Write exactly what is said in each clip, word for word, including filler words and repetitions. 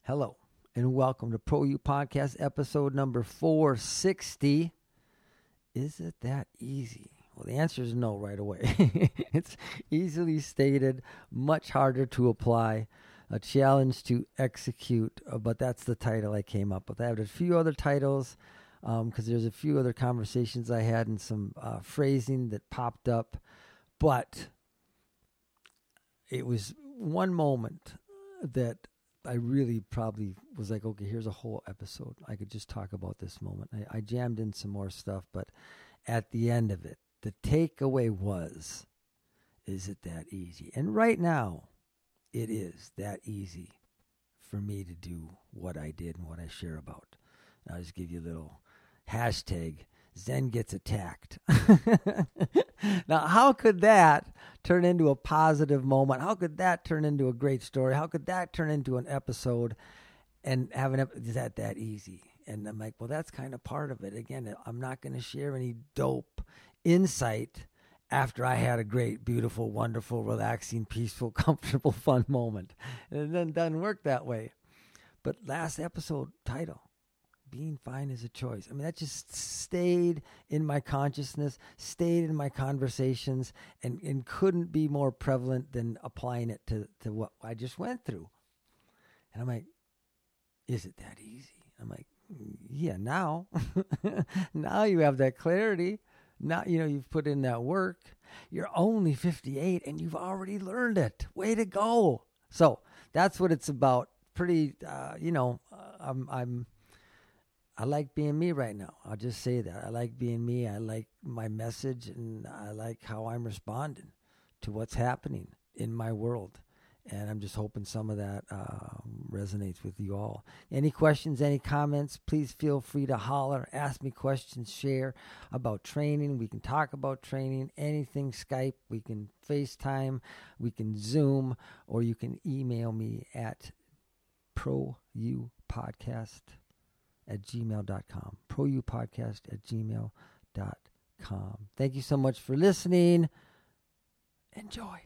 Hello, and welcome to Pro U Podcast episode number four sixty. Is it that easy? Well, the answer is no right away. It's easily stated, much harder to apply, a challenge to execute, uh, but that's the title I came up with. I have a few other titles because um, there's a few other conversations I had and some uh, phrasing that popped up, but it was one moment that I really probably was like, okay, here's a whole episode. I could just talk about this moment. I, I jammed in some more stuff, but at the end of it, the takeaway was, is it that easy? And right now, it is that easy for me to do what I did and what I share about. And I'll just give you a little hashtag, Zen gets attacked. Now, how could that turn into a positive moment? How could that turn into a great story? How could that turn into an episode and have an episode? Is that that easy? And I'm like, well, that's kind of part of it. Again, I'm not going to share any dope insight after I had a great, beautiful, wonderful, relaxing, peaceful, comfortable, fun moment. And then it doesn't work that way. But last episode title, being fine is a choice. I mean, that just stayed in my consciousness, stayed in my conversations, and, and couldn't be more prevalent than applying it to, to what I just went through. And I'm like, is it that easy? I'm like, yeah, now. Now you have that clarity. Now, you know, you've put in that work. You're only fifty-eight and you've already learned it. Way to go. So that's what it's about. Pretty, uh, you know, I'm, I'm, I like being me right now. I'll just say that. I like being me. I like my message, and I like how I'm responding to what's happening in my world. And I'm just hoping some of that uh, resonates with you all. Any questions, any comments, please feel free to holler, ask me questions, share about training. We can talk about training, anything, Skype. We can FaceTime. We can Zoom. Or you can email me at proupodcast at gmail dot com. proupodcast at gmail dot com. Thank you so much for listening. Enjoy.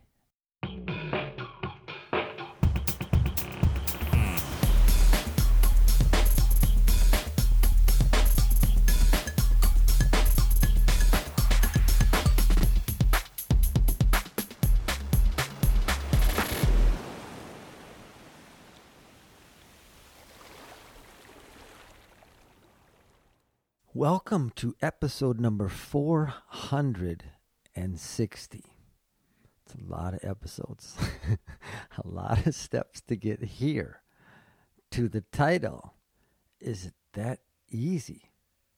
Welcome to episode number four hundred sixty. It's a lot of episodes, a lot of steps to get here to the title. Is it that easy?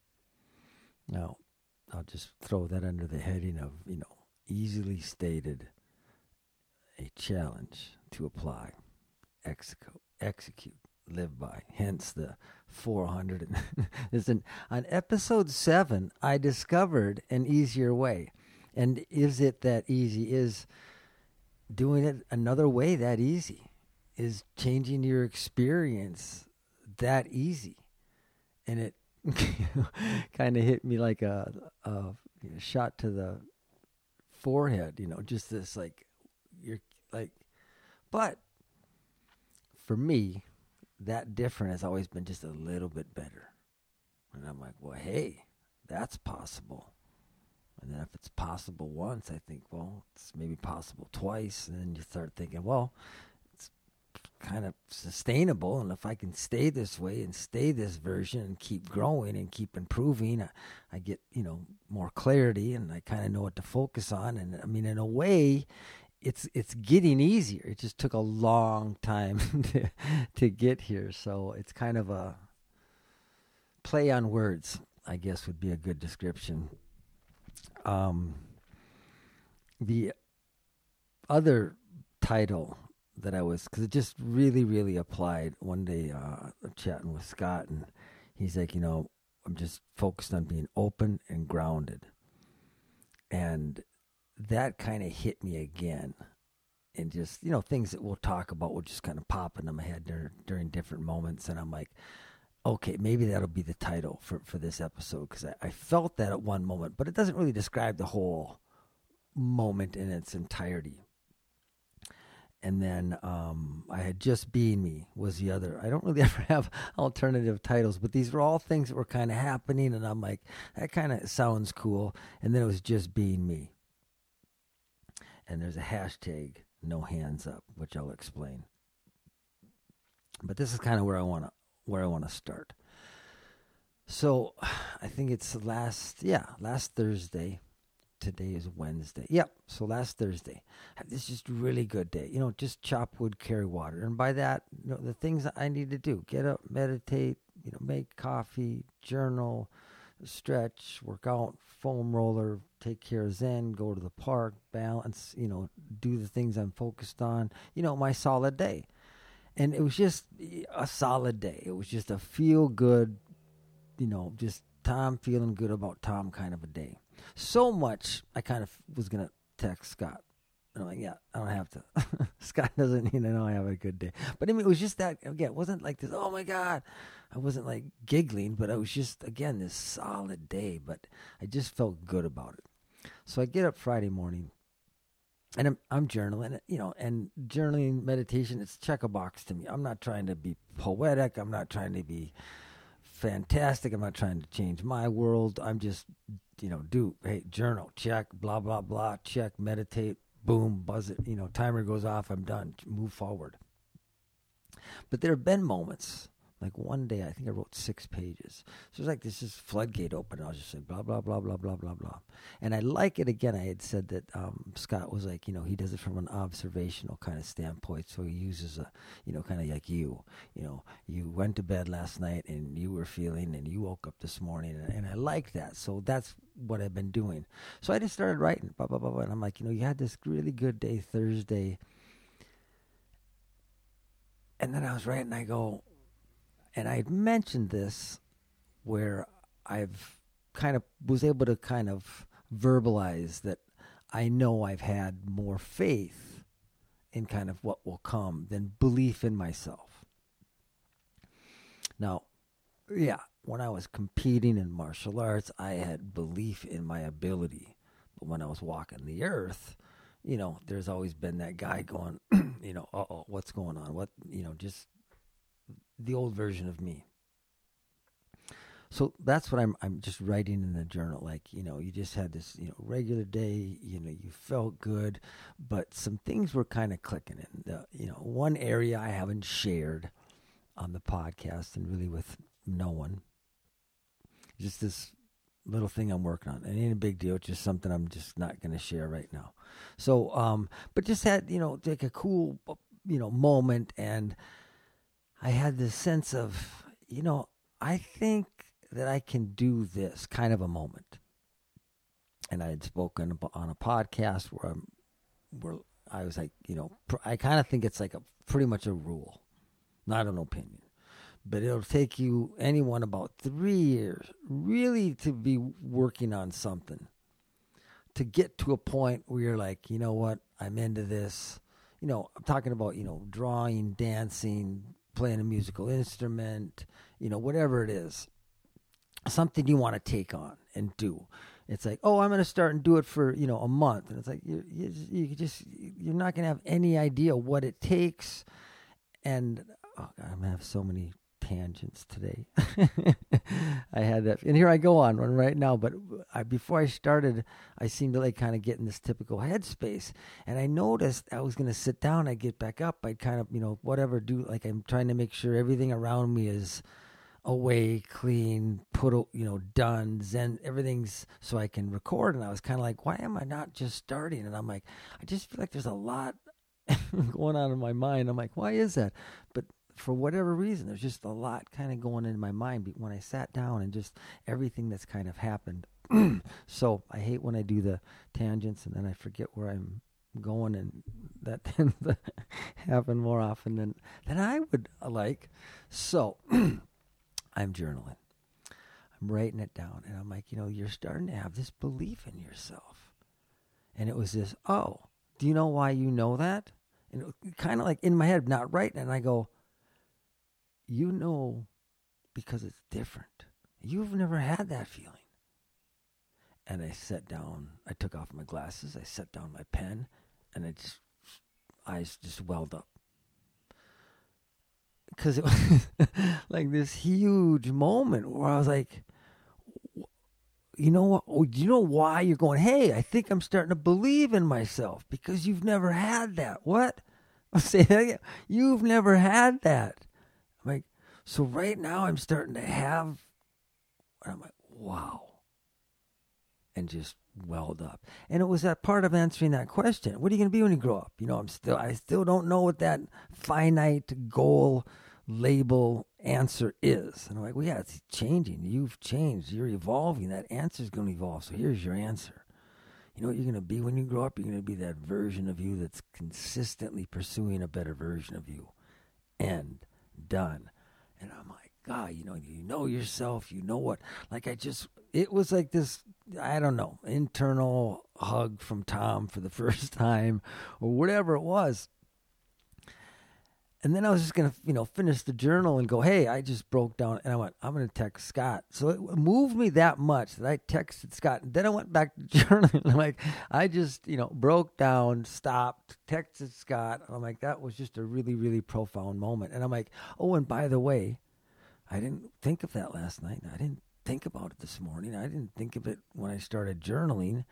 Now, I'll just throw that under the heading of, you know, easily stated, a challenge to apply, execute, execute. Live by, hence the four hundred. Listen, on episode seven, I discovered an easier way. And is it that easy? Is doing it another way that easy? Is changing your experience that easy? And it kind of hit me like a, a shot to the forehead, you know, just this like, you're like, but for me, that different has always been just a little bit better. And I'm like, well, hey, that's possible. And then if it's possible once, I think, well, it's maybe possible twice. And then you start thinking, well, it's kind of sustainable. And if I can stay this way and stay this version and keep growing and keep improving, I, I get, you know, more clarity and I kind of know what to focus on. And I mean, in a way, It's it's getting easier. It just took a long time to, to get here. So it's kind of a play on words, I guess would be a good description. Um, the other title that I was, because it just really, really applied. One day uh, I'm chatting with Scott, and he's like, you know, I'm just focused on being open and grounded. And that kind of hit me again, and just, you know, things that we'll talk about will just kind of pop into my head during, during different moments. And I'm like, okay, maybe that'll be the title for, for this episode, because I, I felt that at one moment, but it doesn't really describe the whole moment in its entirety. And then um, I had Just Being Me was the other. I don't really ever have alternative titles, but these were all things that were kind of happening, and I'm like, that kind of sounds cool. And then it was Just Being Me. And there's a hashtag, no hands up, which I'll explain. But this is kind of where I want to where I want to start. So I think it's last, yeah, last Thursday. Today is Wednesday. Yep. So last Thursday, I had this just really good day. You know, just chop wood, carry water. And by that, you know, the things that I need to do, get up, meditate, you know, make coffee, journal, stretch, work out, foam roller, take care of Zen, go to the park, balance, you know, do the things I'm focused on, you know, my solid day. And it was just a solid day. It was just a feel good, you know, just Tom feeling good about Tom kind of a day. So much, I kind of was going to text Scott. And I'm like, yeah, I don't have to. Scott doesn't need to know I have a good day. But I mean, it was just that, again, it wasn't like this, oh my God. I wasn't like giggling, but it was just, again, this solid day. But I just felt good about it. So I get up Friday morning, and I'm, I'm journaling, you know, and journaling, meditation, it's check a box to me. I'm not trying to be poetic. I'm not trying to be fantastic. I'm not trying to change my world. I'm just, you know, do, hey, journal, check, blah, blah, blah, check, meditate, boom, buzz it, you know, timer goes off, I'm done, move forward. But there have been moments, like one day, I think I wrote six pages. So it's like this is floodgate open. I was just saying blah, blah, blah, blah, blah, blah, blah. And I like it, again, I had said that um, Scott was like, you know, he does it from an observational kind of standpoint. So he uses a, you know, kind of like you, you know, you went to bed last night and you were feeling and you woke up this morning. And, and I like that. So that's what I've been doing. So I just started writing, blah, blah, blah, blah. And I'm like, you know, you had this really good day Thursday. And then I was writing, I go, and I had mentioned this where I've kind of was able to kind of verbalize that I know I've had more faith in kind of what will come than belief in myself. Now, yeah, when I was competing in martial arts, I had belief in my ability. But when I was walking the earth, you know, there's always been that guy going, you know, uh-oh, what's going on? What, you know, just the old version of me. So that's what I'm I'm just writing in the journal. Like, you know, you just had this, you know, regular day, you know, you felt good, but some things were kind of clicking in. The, you know, one area I haven't shared on the podcast and really with no one, just this little thing I'm working on. It ain't a big deal. It's just something I'm just not going to share right now. So, um, but just had, you know, like a cool, you know, moment, and I had this sense of, you know, I think that I can do this kind of a moment. And I had spoken on a podcast where, I'm, where I was like, you know, I kind of think it's like a pretty much a rule, not an opinion. But it'll take you, anyone, about three years really to be working on something to get to a point where you're like, you know what, I'm into this. You know, I'm talking about, you know, drawing, dancing, playing a musical instrument, you know, whatever it is, something you want to take on and do. It's like, oh, I'm going to start and do it for, you know, a month. And it's like, you you, you just, you're not going to have any idea what it takes. And oh God, I'm going to have so many tangents today. I had that, and here I go on one right now. But I, before I started, I seemed to like kind of get in this typical headspace, and I noticed I was going to sit down. I'd get back up. I'd kind of, you know, whatever, do like I'm trying to make sure everything around me is away, clean, put, you know, done, Zen, everything's so I can record. And I was kind of like, why am I not just starting? And I'm like, I just feel like there's a lot going on in my mind. I'm like, why is that? But for whatever reason, there's just a lot kind of going in my mind when I sat down, and just everything that's kind of happened. So I hate when I do the tangents and then I forget where I'm going, and that tends to happen more often than, than I would like. So I'm journaling. I'm writing it down, and I'm like, you know, you're starting to have this belief in yourself. And it was this, oh, do you know why you know that? And it kind of like in my head, not right. And I go, you know, because it's different. You've never had that feeling. And I sat down, I took off my glasses, I set down my pen, and I just, eyes just welled up. Because it was like this huge moment where I was like, you know what? Oh, do you know why you're going, hey, I think I'm starting to believe in myself? Because you've never had that. What? I'll say that again. You've never had that. I'm like, so right now I'm starting to have, and I'm like, wow. And just welled up. And it was that part of answering that question. What are you going to be when you grow up? You know, I'm still, I still don't know what that finite goal label answer is. And I'm like, well, yeah, it's changing. You've changed. You're evolving. That answer is going to evolve. So here's your answer. You know what you're going to be when you grow up? You're going to be that version of you that's consistently pursuing a better version of you. End. Done. And I'm like, God, you know, you know yourself. You know what? Like I just, it was like this, I don't know, internal hug from Tom for the first time or whatever it was. And then I was just going to, you know, finish the journal and go, hey, I just broke down. And I went, I'm going to text Scott. So it moved me that much that I texted Scott. And then I went back to journaling. I'm like, I just, you know, broke down, stopped, texted Scott. I'm like, that was just a really, really profound moment. And I'm like, oh, and by the way, I didn't think of that last night. I didn't think about it this morning. I didn't think of it when I started journaling.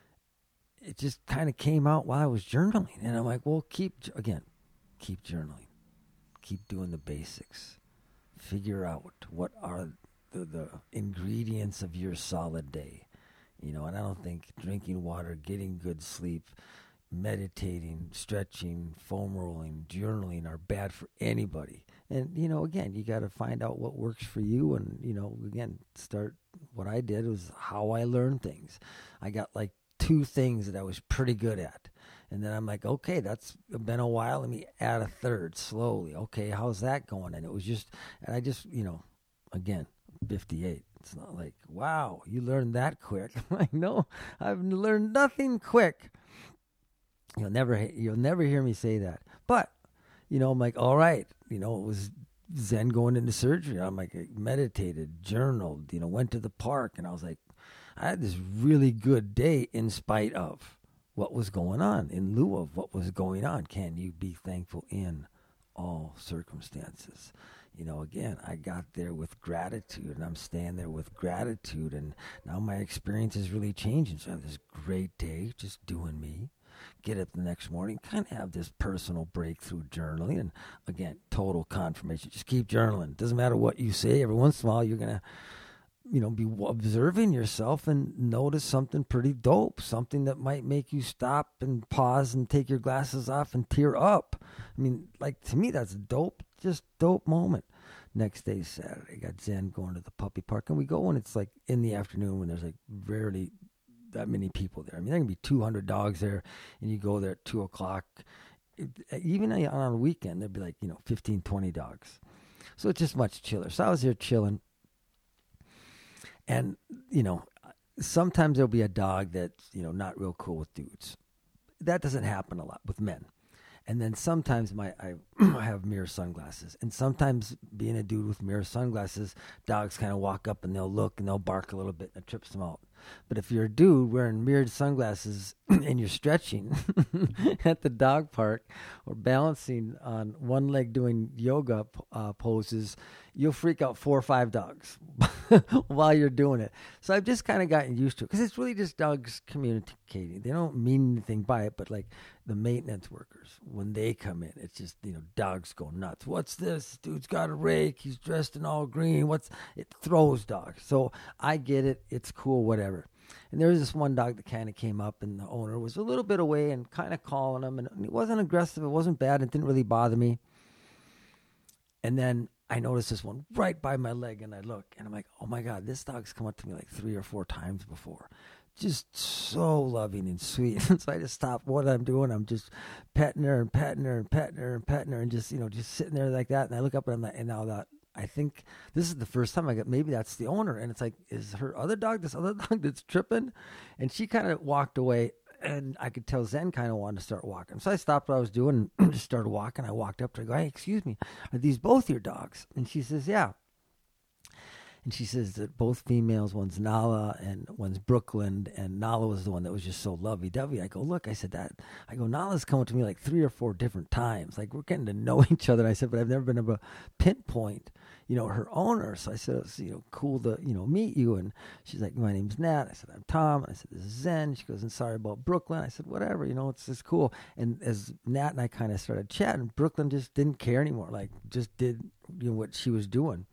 It just kind of came out while I was journaling. And I'm like, well, keep, again, keep journaling. Keep doing the basics. Figure out what are the, the ingredients of your solid day. You know, and I don't think drinking water, getting good sleep, meditating, stretching, foam rolling, journaling are bad for anybody. And, you know, again, you got to find out what works for you. And, you know, again, start, what I did was how I learned things. I got like two things that I was pretty good at. And then I'm like, okay, that's been a while. Let me add a third slowly. Okay, how's that going? And it was just, and I just, you know, again, fifty-eight. It's not like, wow, you learned that quick. I'm like, no, I've learned nothing quick. You'll never, you'll never hear me say that. But, you know, I'm like, all right, you know, it was Zen going into surgery. I'm like, I meditated, journaled, you know, went to the park, and I was like, I had this really good day in spite of what was going on, in lieu of what was going on. Can you be thankful in all circumstances? You know, again, I got there with gratitude, and I'm staying there with gratitude, and now my experience is really changing. So I have this great day just doing me. Get up the next morning, kind of have this personal breakthrough journaling, and again, total confirmation. Just keep journaling. Doesn't matter what you say. Every once in a while, you're going to, you know, be observing yourself and notice something pretty dope, something that might make you stop and pause and take your glasses off and tear up. I mean, like, to me, that's a dope, just dope moment. Next day, Saturday, got Zen going to the puppy park, and we go when it's like in the afternoon when there's like rarely that many people there. I mean, there can be two hundred dogs there, and you go there at two o'clock. It, even on a weekend, there'd be like, you know, fifteen, twenty dogs. So it's just much chiller. So I was here chilling. And, you know, sometimes there'll be a dog that's, you know, not real cool with dudes. That doesn't happen a lot with men. And then sometimes my I have mirror sunglasses. And sometimes being a dude with mirror sunglasses, dogs kind of walk up and they'll look and they'll bark a little bit and it trips them out. But if you're a dude wearing mirrored sunglasses and you're stretching at the dog park or balancing on one leg doing yoga uh, poses, you'll freak out four or five dogs while you're doing it. So I've just kind of gotten used to it because it's really just dogs communicating. They don't mean anything by it, but like the maintenance workers, when they come in, it's just, you know, dogs go nuts. What's this? Dude's got a rake. He's dressed in all green. What's it? Throws dogs. So I get it. It's cool, whatever. And there was this one dog that kind of came up, and the owner was a little bit away and kind of calling him. And it wasn't aggressive. It wasn't bad. It didn't really bother me. And then I noticed this one right by my leg, and I look, and I'm like, oh, my God, this dog's come up to me like three or four times before. Just so loving and sweet. So I just stopped what I'm doing. I'm just petting her and petting her and petting her and petting her and just, you know, just sitting there like that. And I look up, and I'm like, and now that, I think this is the first time I got, maybe that's the owner. And it's like, is her other dog, this other dog that's tripping? And she kind of walked away, and I could tell Zen kind of wanted to start walking. So I stopped what I was doing and just started walking. I walked up to her and go, hey, excuse me, are these both your dogs? And she says, yeah. And she says that both females, one's Nala and one's Brooklyn, and Nala was the one that was just so lovey-dovey. I go, look, I said that. I go, Nala's coming to me like three or four different times. Like, we're getting to know each other. And I said, but I've never been able to pinpoint, you know, her owner. So I said, it's, you know, cool to, you know, meet you. And she's like, my name's Nat. I said, I'm Tom. And I said, this is Zen. She goes, and sorry about Brooklyn. I said, whatever, you know, it's just cool. And as Nat and I kind of started chatting, Brooklyn just didn't care anymore. Like, just did, you know, what she was doing.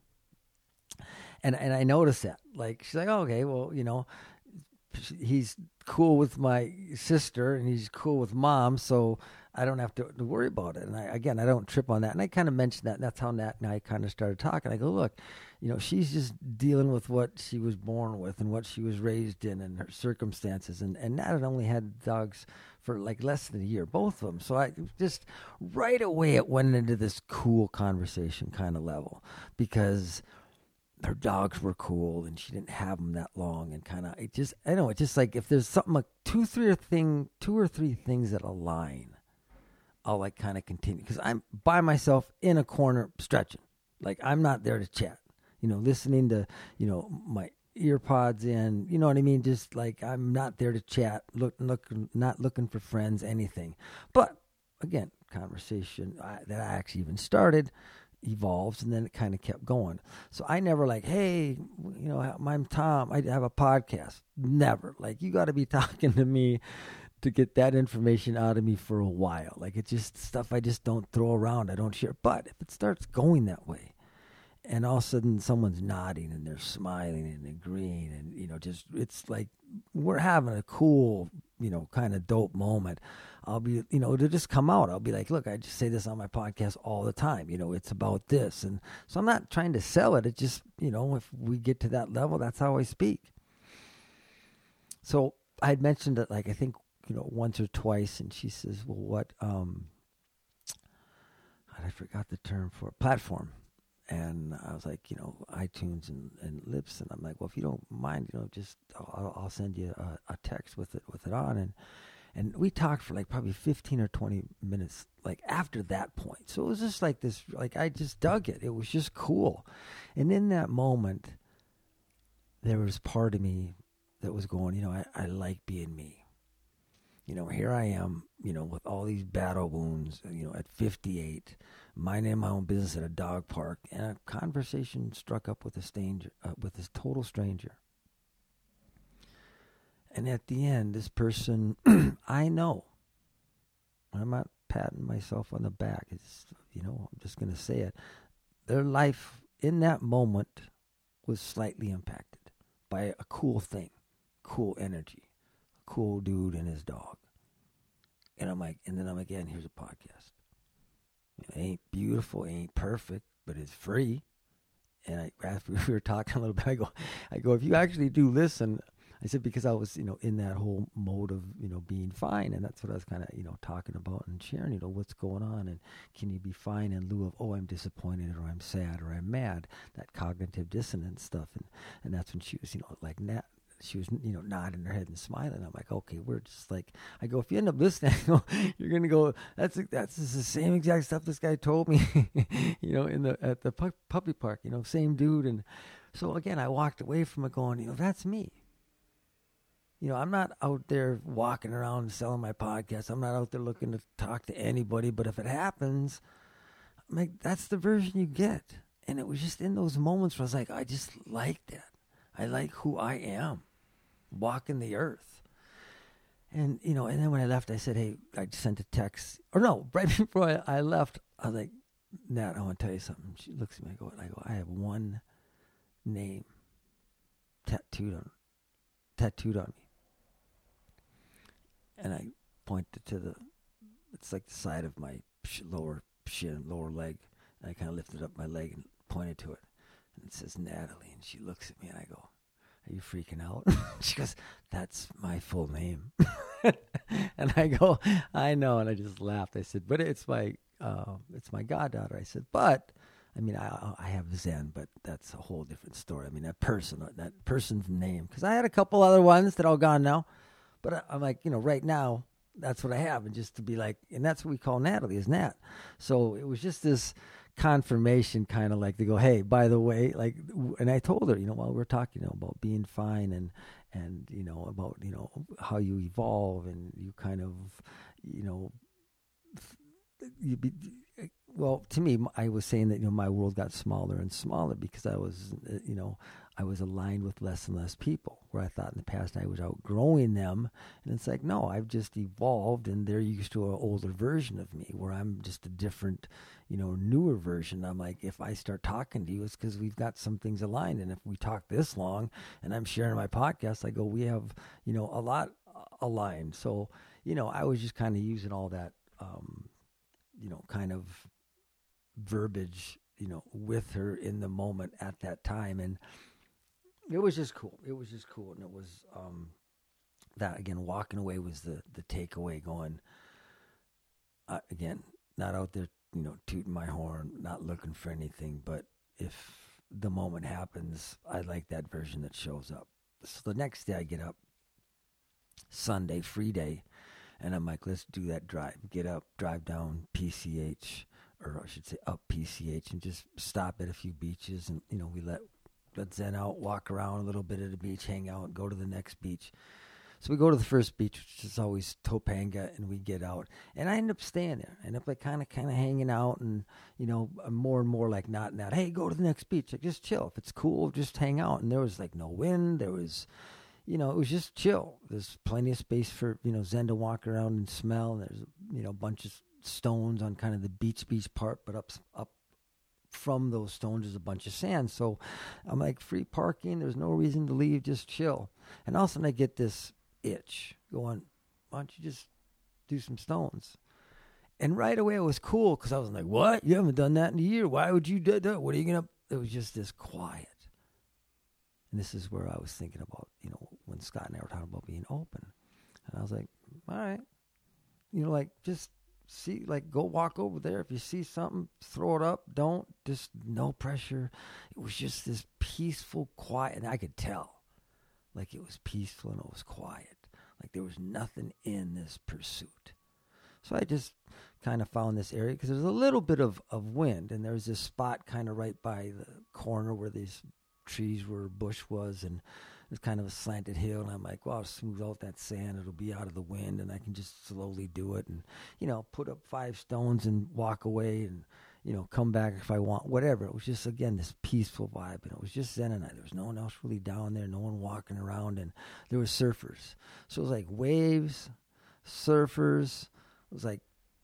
And and I noticed that. Like, she's like, oh, okay, well, you know, he's cool with my sister and he's cool with mom, so I don't have to, to worry about it. And I, again, I don't trip on that. And I kind of mentioned that, and that's how Nat and I kind of started talking. I go, look, you know, she's just dealing with what she was born with and what she was raised in and her circumstances. And, and Nat had only had dogs for like less than a year, both of them. So I just, right away, it went into this cool conversation kind of level because her dogs were cool and she didn't have them that long, and kind of, it just, I don't know, it's just like if there's something like two, three or thing, two or three things that align, I'll like kind of continue because I'm by myself in a corner stretching. Like, I'm not there to chat, you know, listening to, you know, my ear pods in, you know what I mean? Just like, I'm not there to chat, look, look, not looking for friends, anything. But again, conversation I, that I actually even started evolves, and then it kind of kept going. So I never like, hey, you know, I'm Tom, I have a podcast. Never. Like, you got to be talking to me to get that information out of me for a while. Like, it's just stuff I just don't throw around. I don't share. But if it starts going that way, and all of a sudden someone's nodding and they're smiling and agreeing, and, you know, just, it's like we're having a cool, you know, kind of dope moment, I'll be, you know, to just come out. I'll be like, look, I just say this on my podcast all the time. You know, it's about this. And so I'm not trying to sell it. It just, you know, if we get to that level, that's how I speak. So I had mentioned it, like, I think, you know, once or twice. And she says, well, what, um, I forgot the term for it, platform. And I was like, you know, iTunes and, and Lips. And I'm like, well, if you don't mind, you know, just I'll, I'll send you a, a text with it with it on. And and we talked for like probably fifteen or twenty minutes, like after that point. So it was just like this, like I just dug it. It was just cool. And in that moment, there was part of me that was going, you know, I, I like being me. You know, here I am, you know, with all these battle wounds, you know, at fifty-eight, minding my own business at a dog park, and a conversation struck up with a stranger, uh, with this total stranger. And at the end, this person, I know, I'm not patting myself on the back. It's, you know, I'm just going to say it. Their life in that moment was slightly impacted by a cool thing, cool energy, a cool dude and his dog. And I'm like, and then I'm again, here's a podcast. It ain't beautiful, it ain't perfect, but it's free. And I, after we were talking a little bit, I go, I go, if you actually do listen, I said, because I was, you know, in that whole mode of, you know, being fine. And that's what I was kind of, you know, talking about and sharing, you know, what's going on. And can you be fine in lieu of, oh, I'm disappointed or I'm sad or I'm mad, that cognitive dissonance stuff. And, and that's when she was, you know, like, Nat, she was, you know, nodding her head and smiling. I'm like, okay, we're just like, I go, if you end up listening, you're going to go, that's that's just the same exact stuff this guy told me, you know, in the, at the pu- puppy park, you know, same dude. And so again, I walked away from it going, you know, that's me. You know, I'm not out there walking around selling my podcast. I'm not out there looking to talk to anybody. But if it happens, I'm like, that's the version you get. And it was just in those moments where I was like, I just like that. I like who I am, walking the earth. And, you know, and then when I left, I said, hey, I sent a text. Or no, right before I, I left, I was like, Nat, I want to tell you something. She looks at me, I go, I go, I have one name tattooed on, tattooed on me. And I pointed to the, it's like the side of my sh- lower shin, lower leg. And I kind of lifted up my leg and pointed to it. And it says Natalie. And she looks at me and I go, are you freaking out? She goes, that's my full name. And I go, I know. And I just laughed. I said, but it's my, uh, it's my goddaughter. I said, but, I mean, I, I have Zen, but that's a whole different story. I mean, that person, that person's name. Because I had a couple other ones that are all gone now. But I'm like, you know, right now, that's what I have. And just to be like, and that's what we call Natalie, is Nat. So it was just this confirmation, kind of like to go, hey, by the way, like, and I told her, you know, while we were talking, you know, about being fine and, and, you know, about, you know, how you evolve and you kind of, you know, you be, well, to me, I was saying that, you know, my world got smaller and smaller because I was, you know, I was aligned with less and less people, where I thought in the past I was outgrowing them. And it's like, no, I've just evolved and they're used to an older version of me where I'm just a different, you know, newer version. I'm like, if I start talking to you, it's because we've got some things aligned. And if we talk this long and I'm sharing my podcast, I go, we have, you know, a lot aligned. So, you know, I was just kind of using all that, um, you know, kind of verbiage, you know, with her in the moment at that time. And it was just cool. It was just cool. And it was, um, that again, walking away was the, the takeaway going, uh, again, not out there, you know, tooting my horn, not looking for anything, but if the moment happens, I like that version that shows up. So the next day I get up, Sunday, free day, and I'm like, let's do that drive. Get up, drive down P C H, or I should say up P C H, and just stop at a few beaches. And, you know, we let, let Zen out, walk around a little bit at the beach, hang out, go to the next beach. So we go to the first beach, which is always Topanga, and we get out. And I end up staying there. I end up like kind of kind of hanging out and, you know, more and more like not not, hey, go to the next beach. Like, just chill. If it's cool, just hang out. And there was like no wind. There was, you know, it was just chill. There's plenty of space for, you know, Zen to walk around and smell. And there's, you know, a bunch of stones on kind of the beach beach part, but up up from those stones is a bunch of sand. So I'm like, free parking. There's no reason to leave. Just chill. And all of a sudden I get this itch going, why don't you just do some stones? And right away it was cool because I was like, what? You haven't done that in a year. Why would you do that? What are you going to? It was just this quiet. And this is where I was thinking about, you know, when Scott and I were talking about being open. And I was like, all right, you know, like just see, like go walk over there. If you see something, throw it up. Don't, just no pressure. It was just this peaceful, quiet. And I could tell. Like it was peaceful and it was quiet. Like there was nothing in this pursuit. So I just kind of found this area because there was a little bit of, of wind. And there was this spot kind of right by the corner where these trees were, bush was. And it was kind of a slanted hill. And I'm like, well, I'll smooth out that sand. It'll be out of the wind and I can just slowly do it. And, you know, put up five stones and walk away and, you know, come back if I want, whatever. It was just, again, this peaceful vibe. And it was just Zen and I. There was no one else really down there, no one walking around. And there was surfers. So it was like waves, surfers. It was like,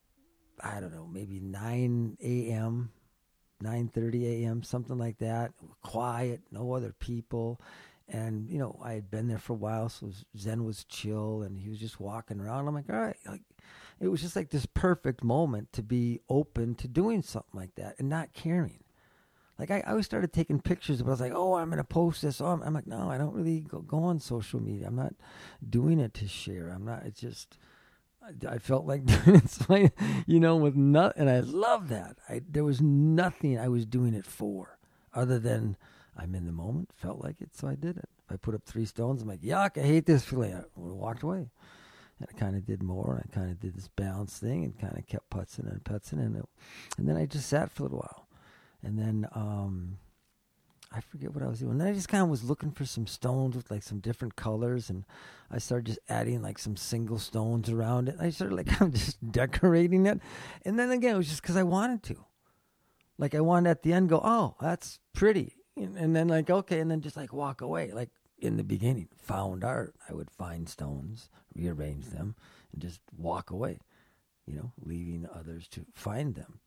I don't know, maybe nine a.m., nine thirty a.m., something like that. Quiet, no other people. And, you know, I had been there for a while, so Zen was chill, and he was just walking around. I'm like, all right. Like, it was just like this perfect moment to be open to doing something like that and not caring. Like, I, I always started taking pictures, but I was like, oh, I'm going to post this. Oh, I'm, I'm like, no, I don't really go, go on social media. I'm not doing it to share. I'm not, it's just, I, I felt like doing it, so I, you know, with nothing, and I love that. I, there was nothing I was doing it for other than I'm in the moment, felt like it, so I did it. I put up three stones. I'm like, yuck, I hate this feeling. I walked away. And I kind of did more, and I kind of did this bounce thing and kind of kept putzing and putzing. And, it, and then I just sat for a little while. And then um, I forget what I was doing. And then I just kind of was looking for some stones with like some different colors. And I started just adding like some single stones around it. And I started like I'm just decorating it. And then again, it was just because I wanted to. Like I wanted at the end go, oh, that's pretty. And then like, okay, and then just like walk away. Like in the beginning, found art. I would find stones, rearrange them, and just walk away, you know, leaving others to find them.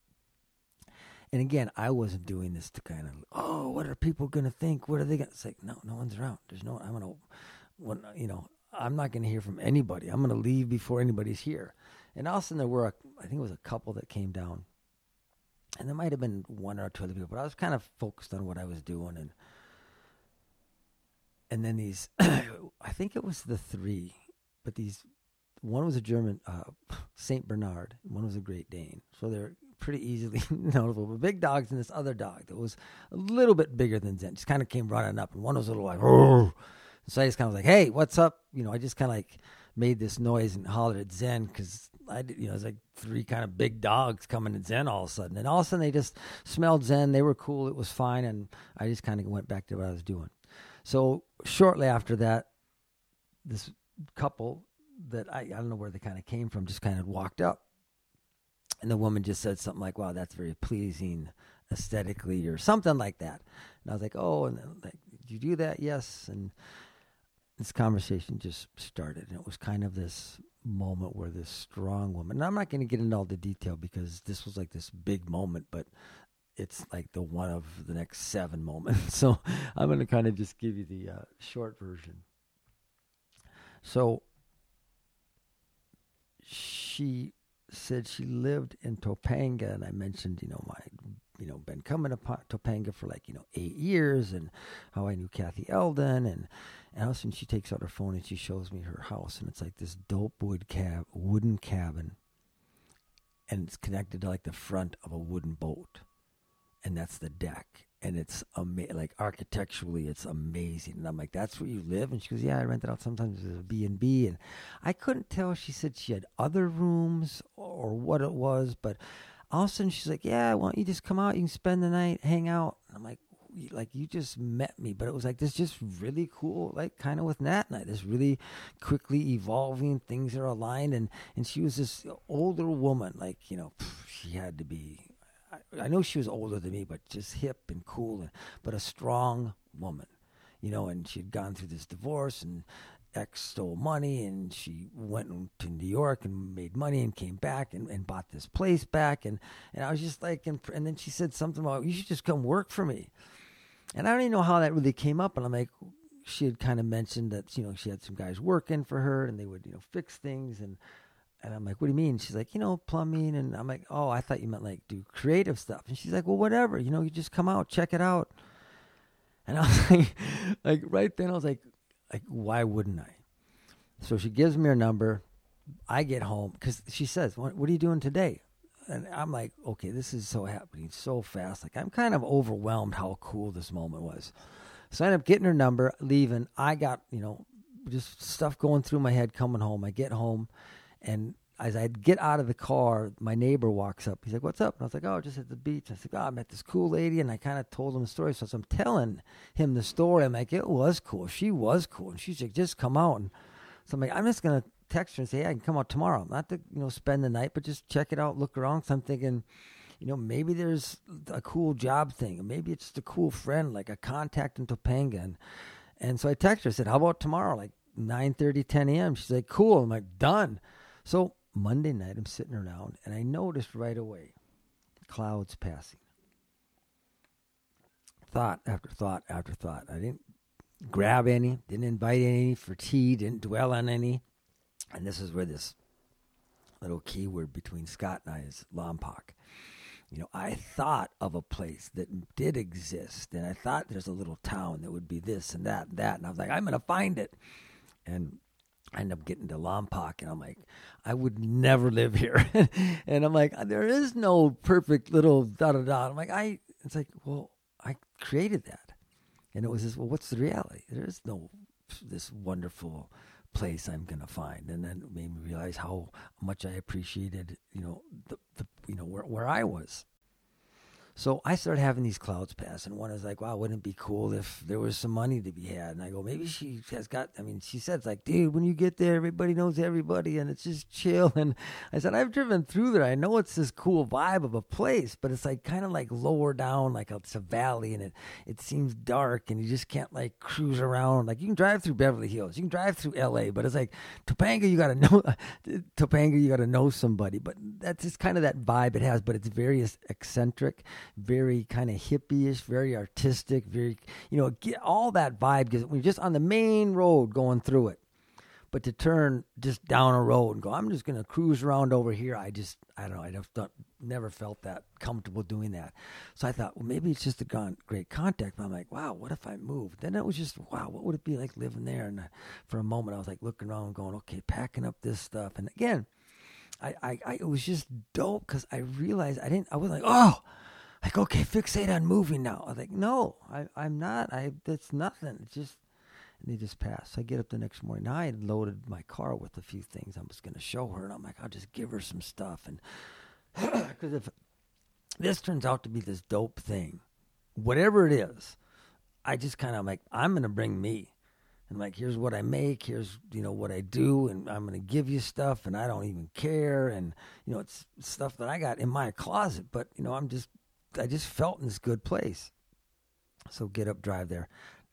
And again, I wasn't doing this to kind of, oh, what are people going to think? What are they going to say? No, no one's around. There's no, I'm going to, you know, I'm not going to hear from anybody. I'm going to leave before anybody's here. And all of a sudden there were, a, I think it was a couple that came down. And there might have been one or two other people, but I was kind of focused on what I was doing. And and then these, I think it was the three, but these, one was a German, uh, Saint Bernard, and one was a Great Dane. So they're pretty easily notable. But big dogs and this other dog that was a little bit bigger than Zen just kind of came running up. And one was a little like, oh. So I just kind of was like, hey, what's up? You know, I just kind of like made this noise and hollered at Zen because I did, you know, it was like three kind of big dogs coming to Zen all of a sudden. And all of a sudden they just smelled Zen. They were cool. It was fine. And I just kind of went back to what I was doing. So shortly after that, this couple that I, I don't know where they kind of came from, just kind of walked up. And the woman just said something like, wow, that's very pleasing aesthetically or something like that. And I was like, oh, and then, like, did you do that? Yes. And this conversation just started. And it was kind of this moment where this strong woman, and I'm not going to get into all the detail because this was like this big moment, but it's like the one of the next seven moments. So I'm going to kind of just give you the uh, short version. So she said she lived in Topanga, and I mentioned, you know, my, you know, been coming to Topanga for like, you know, eight years, and how I knew Kathy Eldon, and, and all of a sudden she takes out her phone and she shows me her house, and it's like this dope wood cab, wooden cabin, and it's connected to like the front of a wooden boat, and that's the deck. And it's ama- like architecturally, it's amazing. And I'm like, that's where you live? And she goes, yeah, I rent it out sometimes as a B and B. And I couldn't tell. She said she had other rooms or what it was. But all of a sudden, she's like, yeah, why don't you just come out? You can spend the night, hang out. And I'm like, like, you just met me. But it was like this just really cool, like kind of with Nat and I, this really quickly evolving, things are aligned. And, and she was this older woman, like, you know, she had to be, I know she was older than me, but just hip and cool, and, but a strong woman, you know, and she'd gone through this divorce, and ex stole money, and she went to New York and made money and came back and, and bought this place back. And, and I was just like, and, and then she said something about, you should just come work for me. And I don't even know how that really came up. And I'm like, she had kind of mentioned that, you know, she had some guys working for her and they would, you know, fix things. And And I'm like, what do you mean? She's like, you know, plumbing. And I'm like, oh, I thought you meant like do creative stuff. And she's like, well, whatever, you know, you just come out, check it out. And I was like, like right then I was like, like, why wouldn't I? So she gives me her number. I get home because she says, what, what are you doing today? And I'm like, okay, this is so happening so fast. Like, I'm kind of overwhelmed how cool this moment was. So I end up getting her number, leaving. I got, you know, just stuff going through my head coming home. I get home. And as I get out of the car, my neighbor walks up. He's like, what's up? And I was like, oh, just at the beach. I said, oh, I met this cool lady. And I kind of told him the story. So as I'm telling him the story, I'm like, it was cool. She was cool. And she's like, just come out. And so I'm like, I'm just going to text her and say, hey, I can come out tomorrow. Not to, you know, spend the night, but just check it out, look around. So I'm thinking, you know, maybe there's a cool job thing. Or maybe it's just a cool friend, like a contact in Topanga. And, and so I texted her. I said, how about tomorrow? Like nine thirty, ten a.m. She's like, cool. I'm like, done. So Monday night, I'm sitting around, and I noticed right away clouds passing. Thought after thought after thought. I didn't grab any, didn't invite any for tea, didn't dwell on any. And this is where this little keyword between Scott and I is Lompoc. You know, I thought of a place that did exist, and I thought there's a little town that would be this and that and that. And I was like, I'm going to find it. And I end up getting to Lompoc, and I'm like, I would never live here. And I'm like, there is no perfect little da-da-da. I'm like, I, it's like, well, I created that. And it was this, well, what's the reality? There is no this wonderful place I'm going to find. And then it made me realize how much I appreciated, you know, the, the you know, where, where I was. So I started having these clouds pass, and one is like, wow, wouldn't it be cool if there was some money to be had? And I go, maybe she has got, I mean, she said, it's like, dude, when you get there, everybody knows everybody, and it's just chill. And I said, I've driven through there. I know it's this cool vibe of a place, but it's like kind of like lower down, like it's a valley, and it, it seems dark, and you just can't like cruise around. Like you can drive through Beverly Hills, you can drive through L A, but it's like Topanga, you got to know, Topanga, you got to know somebody. But that's just kind of that vibe it has, but it's very eccentric, very kind of hippie-ish, very artistic, very, you know, get all that vibe because we're just on the main road going through it. But to turn just down a road and go, I'm just going to cruise around over here, I just, I don't know, I just don't, never felt that comfortable doing that. So I thought, well, maybe it's just a gone, great contact. But I'm like, wow, what if I moved? Then it was just, wow, what would it be like living there? And for a moment, I was like looking around and going, okay, packing up this stuff. And again, I, I, I it was just dope because I realized I didn't, I was like, oh, like, okay, fixate on moving now. I was like, no, I, I'm not. I That's nothing. It's just, And they just passed. So I get up the next morning. Now I had loaded my car with a few things I was going to show her. And I'm like, I'll just give her some stuff. And because if this turns out to be this dope thing, whatever it is, I just kind of like, I'm going to bring me. And like, here's what I make. Here's, you know, what I do. And I'm going to give you stuff. And I don't even care. And, you know, it's stuff that I got in my closet. But, you know, I'm just, I just felt in this good place. So get up, drive there.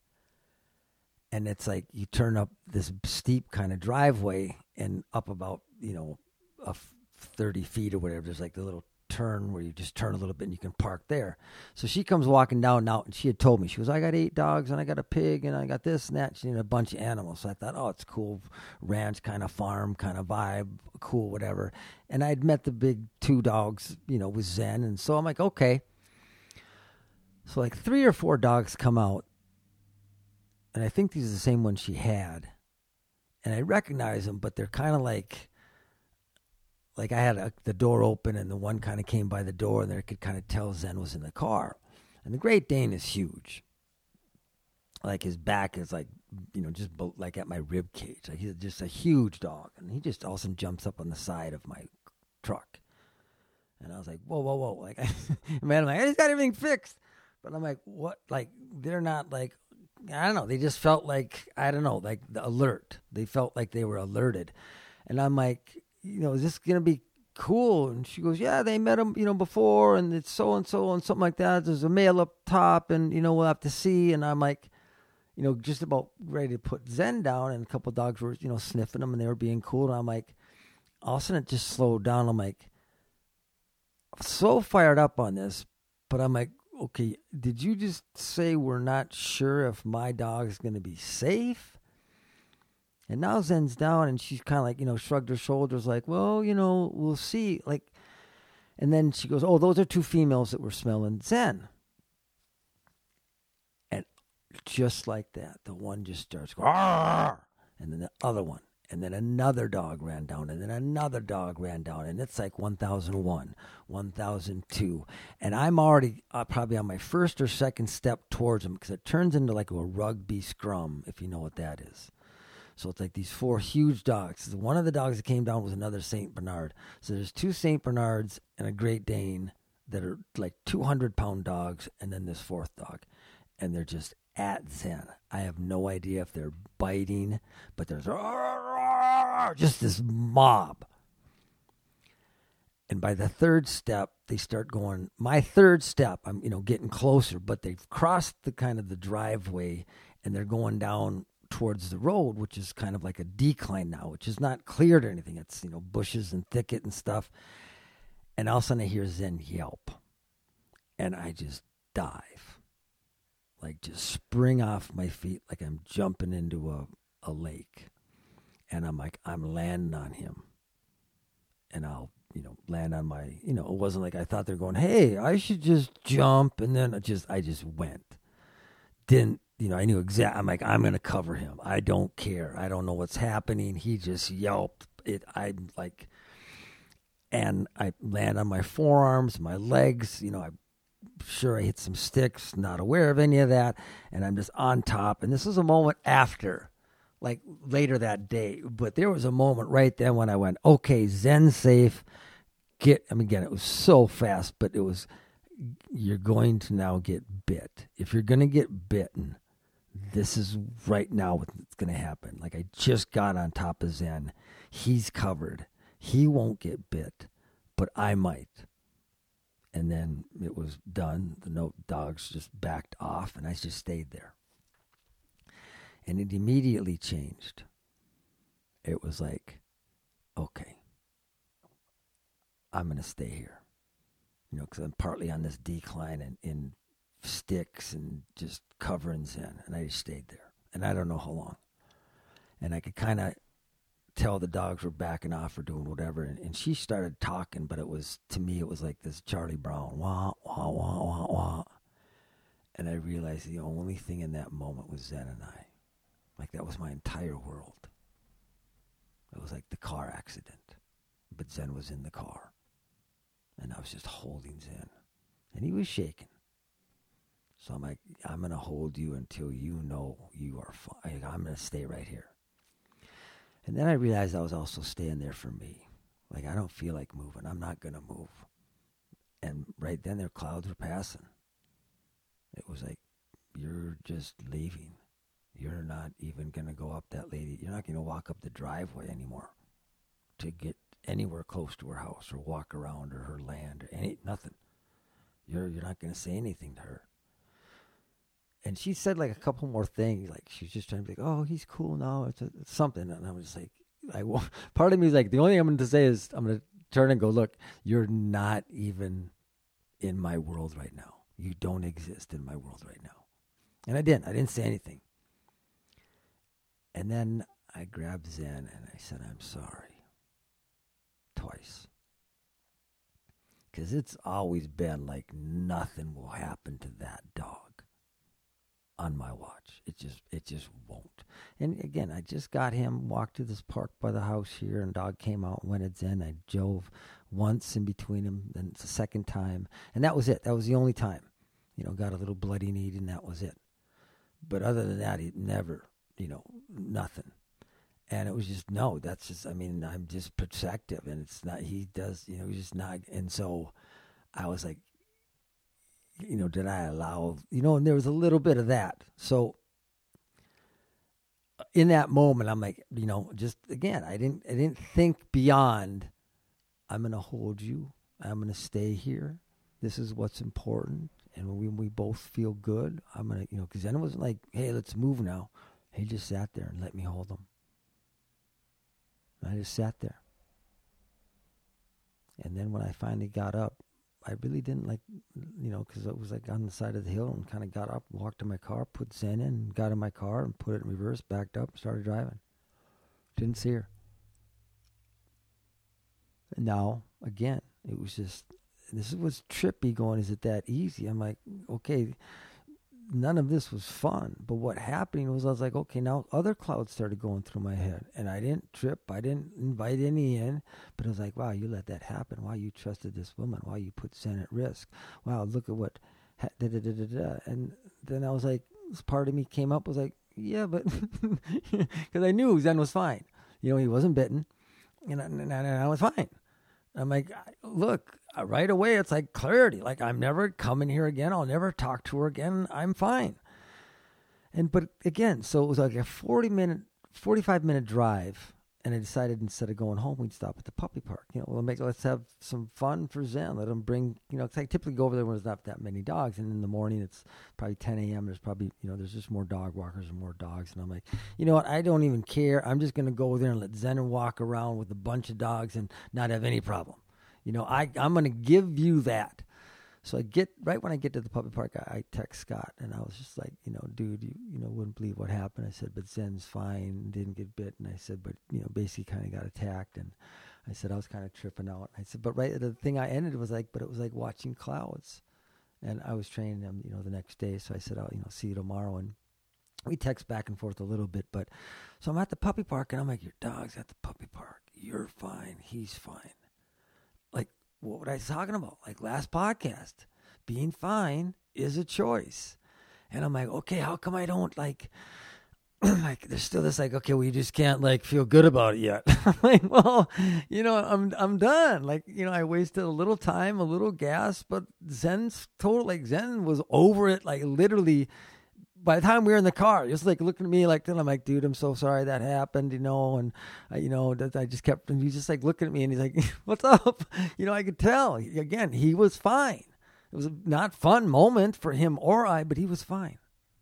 And it's like you turn up this steep kind of driveway and up about, you know, a thirty feet or whatever. There's like the little turn where you just turn a little bit and you can park there. So she comes walking down now, and she had told me, she goes, I got eight dogs and I got a pig and I got this and that. She had a bunch of animals. So I thought, oh, it's cool. Ranch kind of farm kind of vibe. Cool, whatever. And I'd met the big two dogs, you know, with Zen. And so I'm like, okay. So like three or four dogs come out. And I think these are the same ones she had. And I recognize them, but they're kind of like, like I had a, the door open and the one kind of came by the door and I could kind of tell Zen was in the car. And the Great Dane is huge. Like his back is like, you know, just like at my rib cage. Like he's just a huge dog. And he just all of a sudden jumps up on the side of my truck. And I was like, whoa, whoa, whoa. Like, man, I'm like, I just got everything fixed. But I'm like, what? Like, they're not like, I don't know. They just felt like, I don't know, like the alert. They felt like they were alerted. And I'm like, you know, is this going to be cool? And she goes, yeah, they met him, you know, before, and it's so-and-so and something like that. There's a male up top, and, you know, we'll have to see. And I'm like, you know, just about ready to put Zen down, and a couple of dogs were, you know, sniffing them, and they were being cool. And I'm like, all of a sudden it just slowed down. I'm like, so fired up on this, but I'm like, okay, did you just say we're not sure if my dog is going to be safe? And now Zen's down, and she's kind of like, you know, shrugged her shoulders like, well, you know, we'll see. Like, and then she goes, oh, those are two females that were smelling Zen. And just like that, the one just starts going, Arr! And then the other one. And then another dog ran down, and then another dog ran down, and it's like one thousand one, one thousand two. And I'm already uh, probably on my first or second step towards them, because it turns into like a rugby scrum, if you know what that is. So it's like these four huge dogs. One of the dogs that came down was another Saint Bernard. So there's two Saint Bernards and a Great Dane that are like two hundred pound dogs, and then this fourth dog. And they're just at Zen. I have no idea if they're biting, but there's just this mob. And by the third step, they start going, my third step, I'm, you know, getting closer, but they've crossed the kind of the driveway, and they're going down towards the road, which is kind of like a decline now, which is not cleared or anything. It's, you know, bushes and thicket and stuff. And all of a sudden I hear Zen yelp, and I just dive, like just spring off my feet like I'm jumping into a, a lake. And I'm like, I'm landing on him. And I'll, you know, land on my, you know, it wasn't like I thought they're going, hey, I should just jump. And then I just, I just went. Didn't, you know, I knew exactly, I'm like, I'm going to cover him. I don't care. I don't know what's happening. He just yelped. It, I'm like, and I land on my forearms, my legs, you know, I'm sure I hit some sticks, not aware of any of that. And I'm just on top. And this was a moment after, like later that day. But there was a moment right then when I went, okay, Zen's safe. Get, I mean, again, it was so fast, but it was, you're going to now get bit. If you're going to get bitten, this is right now what's going to happen. Like I just got on top of Zen. He's covered. He won't get bit, but I might. And then it was done. The no dogs just backed off, and I just stayed there. And it immediately changed. It was like, okay, I'm going to stay here. You know, because I'm partly on this decline and in sticks and just covering Zen. And I just stayed there. And I don't know how long. And I could kind of tell the dogs were backing off or doing whatever. And, and she started talking, but it was, to me, it was like this Charlie Brown, wah, wah, wah, wah, wah. And I realized the only thing in that moment was Zen and I. Like that was my entire world. It was like the car accident. But Zen was in the car. And I was just holding Zen. And he was shaking. So I'm like, I'm going to hold you until you know you are fine. I'm going to stay right here. And then I realized I was also staying there for me. Like, I don't feel like moving. I'm not going to move. And right then, their clouds were passing. It was like, you're just leaving. You're not even going to go up that lady. You're not going to walk up the driveway anymore to get anywhere close to her house or walk around or her land or any, nothing. You're, you're not going to say anything to her. And she said like a couple more things. Like she's just trying to be like, oh, he's cool now. It's, a, it's something. And I was like, I, part of me is like, the only thing I'm going to say is I'm going to turn and go, look, you're not even in my world right now. You don't exist in my world right now. And I didn't. I didn't say anything. And then I grabbed Zen and I said, I'm sorry. Twice. Because it's always been like nothing will happen to that dog on my watch. It just it just won't. And again, I just got him, walked to this park by the house here, and dog came out and went at Zen. I drove once in between him, then it's the second time. And that was it. That was the only time. You know, got a little bloody knee, and that was it. But other than that, he never, you know, nothing. And it was just, no, that's just, I mean, I'm just protective. And it's not, he does, you know, he's just not. And so I was like, you know, did I allow, you know, and there was a little bit of that. So in that moment, I'm like, you know, just again, I didn't, I didn't think beyond, I'm going to hold you. I'm going to stay here. This is what's important. And when we, we both feel good, I'm going to, you know, because then it wasn't like, hey, let's move now. He just sat there and let me hold him. And I just sat there. And then when I finally got up, I really didn't like, you know, because it was like on the side of the hill, and kind of got up, walked to my car, put Zen in, got in my car and put it in reverse, backed up, started driving. Didn't see her. And now, again, it was just, this was trippy going, is it that easy? I'm like, okay, none of this was fun. But what happened was I was like, okay, now other clouds started going through my head. And I didn't trip. I didn't invite any in. But I was like, wow, you let that happen. Wow, you trusted this woman. Wow, you put Zen at risk. Wow, look at what, ha- da, da, da, da, da. And then I was like, this part of me came up, was like, yeah, but, because I knew Zen was fine. You know, he wasn't bitten. And I, and I, and I was fine. I'm like, look, right away, it's like clarity. Like, I'm never coming here again. I'll never talk to her again. I'm fine. And, but again, so it was like a forty minute, forty-five minute drive. And I decided instead of going home, we'd stop at the puppy park. You know, we'll make, let's have some fun for Zen. Let him bring, you know, because I typically go over there when there's not that many dogs. And in the morning, it's probably ten a.m. There's probably, you know, there's just more dog walkers and more dogs. And I'm like, you know what? I don't even care. I'm just going to go there and let Zen walk around with a bunch of dogs and not have any problem. You know, I, I'm going to give you that. So I get, right when I get to the puppy park, I, I text Scott, and I was just like, you know, dude, you, you know, wouldn't believe what happened. I said, but Zen's fine, didn't get bit. And I said, but, you know, basically kind of got attacked. And I said, I was kind of tripping out. I said, but right, the thing I ended was like, but it was like watching clouds. And I was training him, you know, the next day. So I said, I'll, you know, see you tomorrow. And we text back and forth a little bit. But so I'm at the puppy park, and I'm like, your dog's at the puppy park. You're fine. He's fine. Like, what was I talking about? Like last podcast, being fine is a choice. And I'm like, okay, how come I don't like, like there's still this like, okay, well, you just can't like feel good about it yet. I'm like, well, you know, I'm, I'm done. Like, you know, I wasted a little time, a little gas, but Zen's total, like Zen was over it. Like literally by the time we were in the car, just like looking at me like that, I'm like, dude, I'm so sorry that happened, you know, and I, you know, that I just kept, and he's just like looking at me, and he's like, what's up? You know, I could tell, again, he was fine. It was a not fun moment for him or I, but he was fine.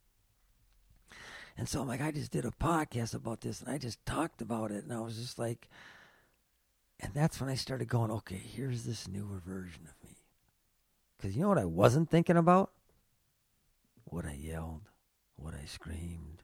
And so I'm like, I just did a podcast about this, and I just talked about it, and I was just like, and that's when I started going, okay, here's this newer version of me. Because you know what I wasn't thinking about? What I yelled. What I screamed,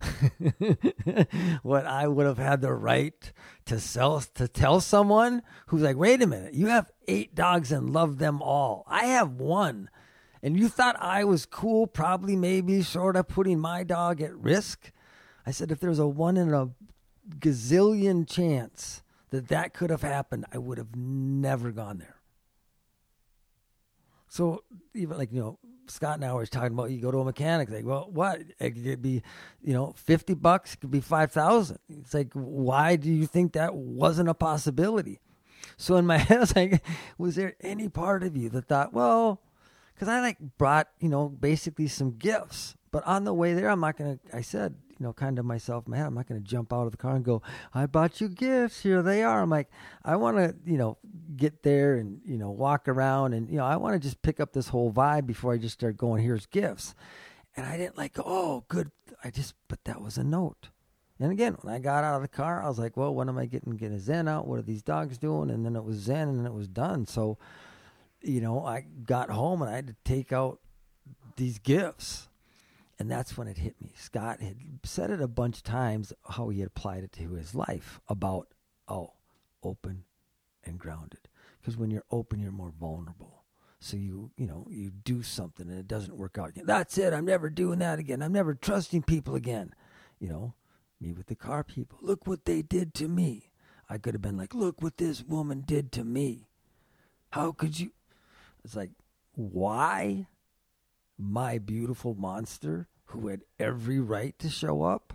what I would have had the right to sell, to tell someone who's like, wait a minute, you have eight dogs and love them all. I have one. And you thought I was cool, probably, maybe, sort of putting my dog at risk. I said, if there's a one in a gazillion chance that that could have happened, I would have never gone there. So even like, you know, Scott and I were talking about, you go to a mechanic, like, well, what? It could be, you know, fifty bucks, it could be five thousand. It's like, why do you think that wasn't a possibility? So in my head, I was like, was there any part of you that thought, well, because I like brought, you know, basically some gifts. But on the way there, I'm not going to, I said, you know, kind of myself in my head, I'm not going to jump out of the car and go, I bought you gifts. Here they are. I'm like, I want to, you know, get there and, you know, walk around. And, you know, I want to just pick up this whole vibe before I just start going, here's gifts. And I didn't like, oh, good. I just, but that was a note. And again, when I got out of the car, I was like, well, when am I getting, getting Zen out? What are these dogs doing? And then it was Zen and then it was done. So, you know, I got home and I had to take out these gifts. And that's when it hit me. Scott had said it a bunch of times, how he had applied it to his life about, oh, open and grounded. Because when you're open, you're more vulnerable. So you, you know, you do something and it doesn't work out. That's it. I'm never doing that again. I'm never trusting people again. You know, me with the car people. Look what they did to me. I could have been like, look what this woman did to me. How could you? It's like, why? My beautiful monster who had every right to show up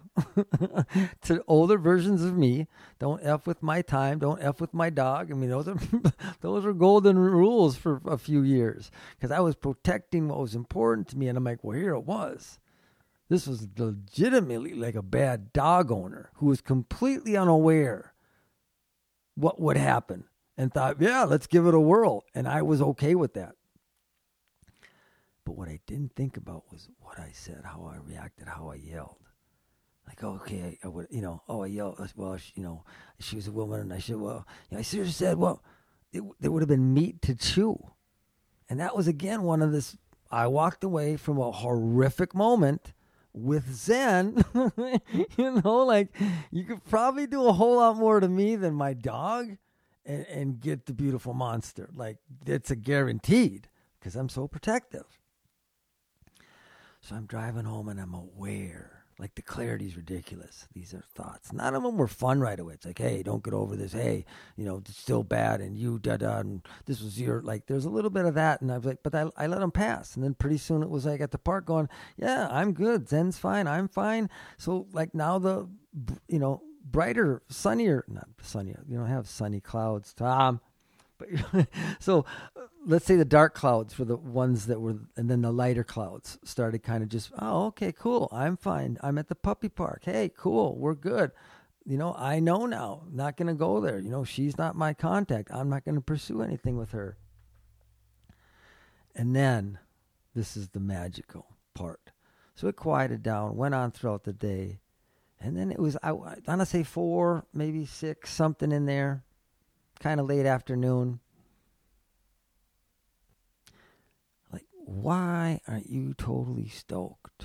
to older versions of me. Don't F with my time. Don't F with my dog. I mean, those are those are golden rules for a few years because I was protecting what was important to me. And I'm like, well, here it was. This was legitimately like a bad dog owner who was completely unaware what would happen and thought, yeah, let's give it a whirl. And I was okay with that. But what I didn't think about was what I said, how I reacted, how I yelled. Like, okay, I, I would, you know, oh, I yelled, well, she, you know, she was a woman, and I said, well, you know, I seriously said, well, it, there would have been meat to chew. And that was, again, one of this, I walked away from a horrific moment with Zen. You know, like, you could probably do a whole lot more to me than my dog and, and get the beautiful monster. Like, it's a guaranteed because I'm so protective. So I'm driving home and I'm aware, like the clarity's ridiculous. These are thoughts. None of them were fun right away. It's like, hey, don't get over this. Hey, you know, it's still bad. And you, da, da, and this was your, like, there's a little bit of that. And I was like, but I, I let them pass. And then pretty soon it was like at the park going, yeah, I'm good. Zen's fine. I'm fine. So like now the, you know, brighter, sunnier, not sunnier, you don't have sunny clouds, Tom. But so let's say the dark clouds were the ones that were, and then the lighter clouds started kind of just, oh, okay, cool. I'm fine. I'm at the puppy park. Hey, cool. We're good. You know, I know now. Not going to go there. You know, she's not my contact. I'm not going to pursue anything with her. And then this is the magical part. So it quieted down, went on throughout the day. And then it was, I, I want to say four, maybe six, something in there. Kind of late afternoon. Like, why aren't you totally stoked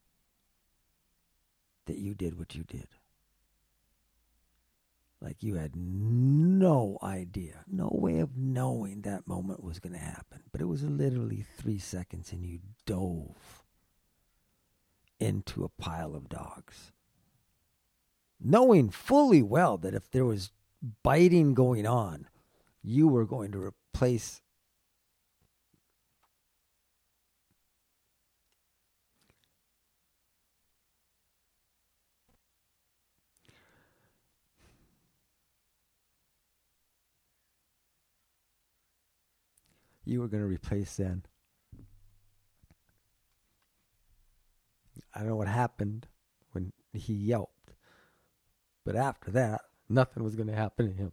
that you did what you did? Like you had no idea, no way of knowing that moment was going to happen. But it was literally three seconds and you dove into a pile of dogs. Knowing fully well that if there was biting going on, you were going to replace you were going to replace Zen. I don't know what happened when he yelped, but after that nothing was going to happen to him.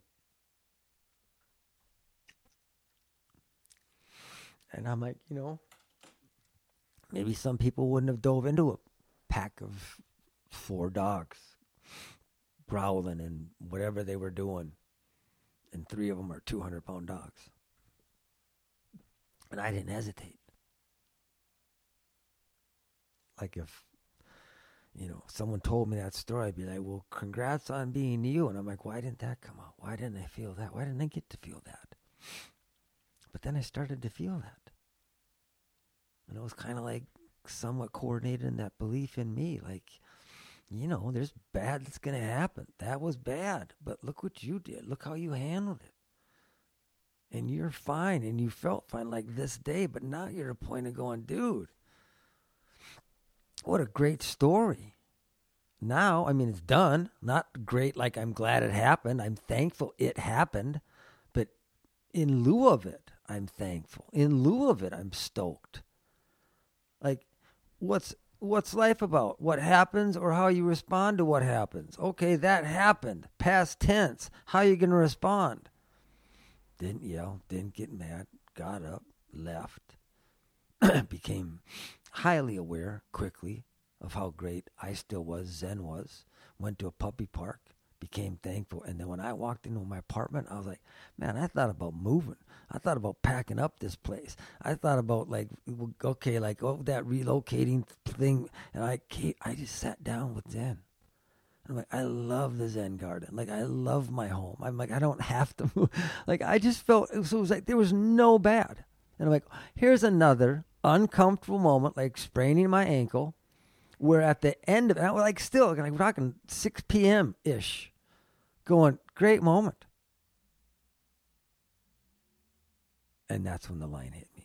And I'm like, you know, maybe some people wouldn't have dove into a pack of four dogs growling and whatever they were doing. And three of them are two hundred pound dogs. And I didn't hesitate. Like if, you know, someone told me that story, I'd be like, well, congrats on being you. And I'm like, why didn't that come out? Why didn't I feel that? Why didn't I get to feel that? But then I started to feel that. And it was kind of like somewhat coordinated in that belief in me. Like, you know, there's bad that's going to happen. That was bad. But look what you did. Look how you handled it. and you're fine, and you felt fine like this day, but now you're at a point of going, dude, what a great story. Now, I mean, it's done. Not great like I'm glad it happened. I'm thankful it happened. But in lieu of it, I'm thankful. In lieu of it, I'm stoked. Like, what's what's life about? What happens or how you respond to what happens? Okay, that happened. Past tense. How are you going to respond? Didn't yell, didn't get mad, got up, left, became highly aware quickly of how great I still was, Zen was, went to a puppy park, became thankful. And then when I walked into my apartment, I was like, man, I thought about moving. I thought about packing up this place. I thought about like, okay, like oh, that relocating thing. And I came, I just sat down with Zen. I'm like, I love the Zen garden. Like, I love my home. I'm like, I don't have to move. Like, I just felt, it was, it was like, there was no bad. And I'm like, here's another uncomfortable moment, like spraining my ankle, where at the end of it, I was like, still, like, we're talking six p.m.-ish, going, great moment. And that's when the line hit me.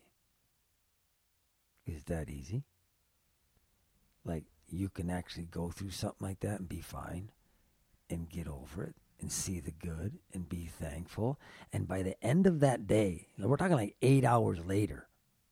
Is that easy? Like, you can actually go through something like that and be fine and get over it and see the good and be thankful. And by the end of that day, we're talking like eight hours later,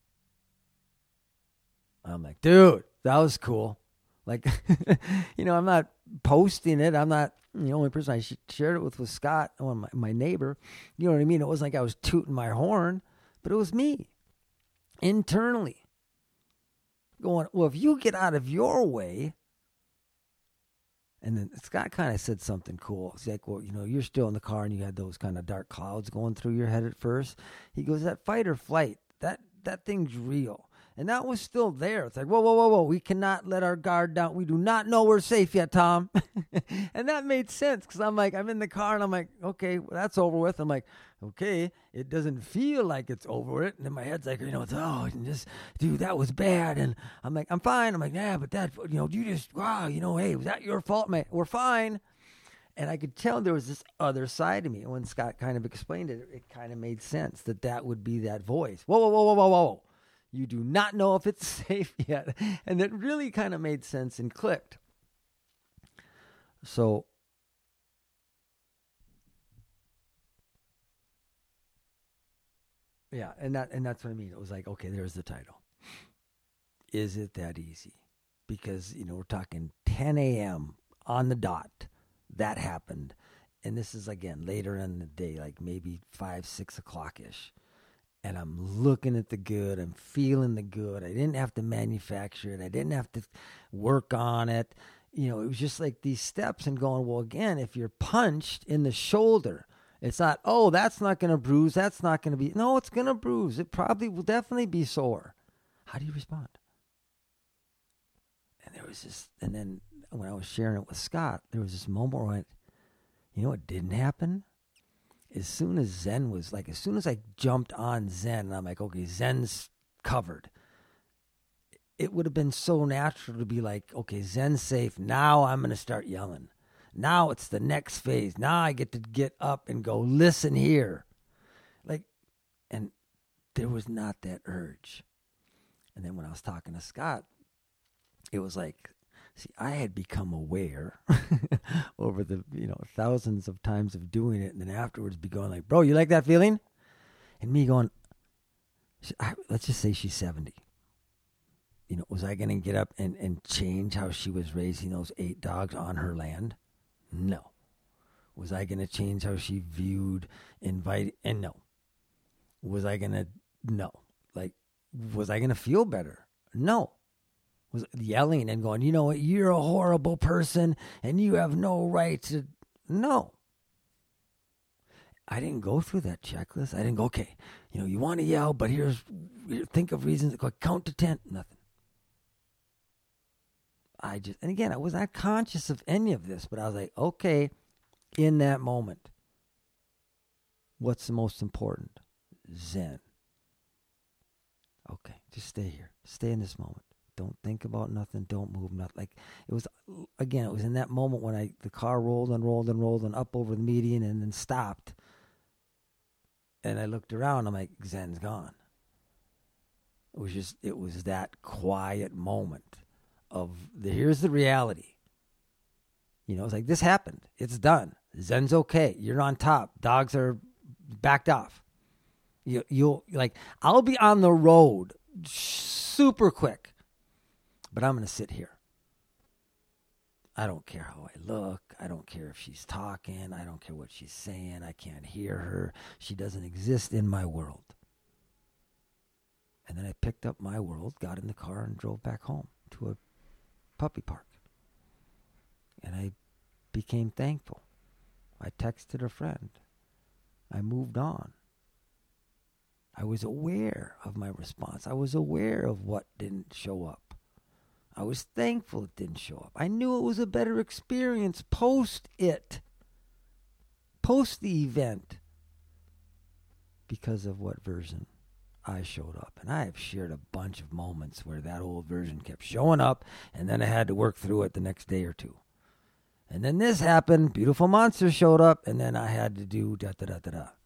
I'm like, dude, that was cool. Like, you know, I'm not posting it. I'm not, the only person I shared it with was Scott, my, my neighbor. You know what I mean? It wasn't like I was tooting my horn, but it was me internally. Going, well, if you get out of your way, and then Scott kind of said something cool. It's like, well, you know, you're still in the car and you had those kind of dark clouds going through your head at first. He goes, that fight or flight, that that thing's real. And that was still there. It's like, whoa, whoa, whoa, whoa. We cannot let our guard down. We do not know we're safe yet, Tom. And that made sense because I'm like, I'm in the car and I'm like, okay, well, that's over with. I'm like, okay, it doesn't feel like it's over it. And then my head's like, you know, it's, oh, and just, dude, that was bad. And I'm like, I'm fine. I'm like, yeah, but that, you know, you just, wow, you know, hey, was that your fault? Man, we're fine. And I could tell there was this other side of me. And when Scott kind of explained it, it kind of made sense that that would be that voice. Whoa, whoa, whoa, whoa, whoa, whoa. You do not know if it's safe yet. And that really kind of made sense and clicked. So, yeah, and that and that's what I mean. It was like, okay, there's the title. Is it that easy? Because, you know, we're talking ten a.m. on the dot. That happened. And this is, again, later in the day, like maybe five, six o'clock-ish. And I'm looking at the good. I'm feeling the good. I didn't have to manufacture it. I didn't have to work on it. You know, it was just like these steps and going, well, again, if you're punched in the shoulder, it's not, oh, that's not going to bruise. That's not going to be. No, it's going to bruise. It probably will definitely be sore. How do you respond? And there was this, and then when I was sharing it with Scott, there was this moment where I went, you know what didn't happen? As soon as Zen was like, as soon as I jumped on Zen, and I'm like, okay, Zen's covered. It would have been so natural to be like, okay, Zen's safe. Now I'm going to start yelling. Now it's the next phase. Now I get to get up and go, listen here. Like, and there was not that urge. And then when I was talking to Scott, it was like, see, I had become aware over the, you know, thousands of times of doing it, and then afterwards be going like, bro, you like that feeling? And me going, let's just say she's seventy. You know, was I going to get up and, and change how she was raising those eight dogs on her land? No. Was I going to change how she viewed invite? And no. Was I going to, no. Like, was I going to feel better? No. Was yelling and going, you know what, you're a horrible person and you have no right to, no. I didn't go through that checklist. I didn't go, okay, you know, you want to yell, but here's, here, think of reasons, go count to ten, nothing. I just, and again, I was not conscious of any of this, but I was like, okay, in that moment, what's the most important? Zen. Okay, just stay here. Stay in this moment. Don't think about nothing. Don't move nothing. Like it was, again, it was in that moment when I the car rolled and rolled and rolled and up over the median and then stopped. And I looked around, I'm like, Zen's gone. It was just, it was that quiet moment of, the, here's the reality. You know, it's like, this happened. It's done. Zen's okay. You're on top. Dogs are backed off. You, you'll, like, I'll be on the road super quick, but I'm going to sit here. I don't care how I look. I don't care if she's talking. I don't care what she's saying. I can't hear her. She doesn't exist in my world. And then I picked up my world, got in the car, and drove back home to a puppy park. And I became thankful. I texted a friend. I moved on. I was aware of my response. I was aware of what didn't show up. I was thankful it didn't show up. I knew it was a better experience post it, post the event, because of what version I showed up. And I have shared a bunch of moments where that old version kept showing up, and then I had to work through it the next day or two. And then this happened, beautiful monster showed up, and then I had to do da da da da da.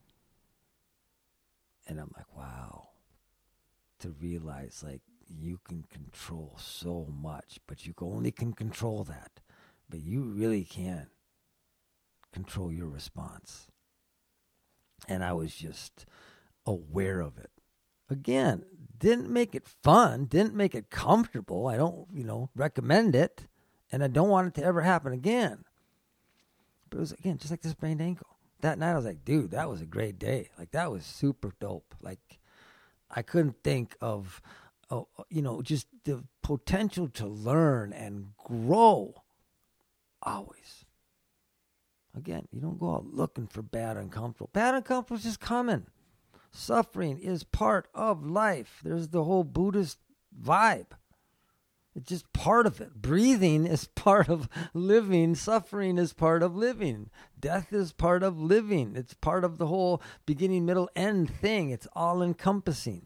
And I'm like, wow, to realize, like, you can control so much, but you only can control that. But you really can control your response. And I was just aware of it. Again, didn't make it fun, didn't make it comfortable. I don't, you know, recommend it, and I don't want it to ever happen again. But it was, again, just like this sprained ankle. That night I was like, dude, that was a great day. Like, that was super dope. Like, I couldn't think of, oh, you know, just the potential to learn and grow. Always. Again, you don't go out looking for bad uncomfortable. Bad uncomfortable is just coming. Suffering is part of life. There's the whole Buddhist vibe. It's just part of it. Breathing is part of living. Suffering is part of living. Death is part of living. It's part of the whole beginning, middle, end thing. It's all encompassing.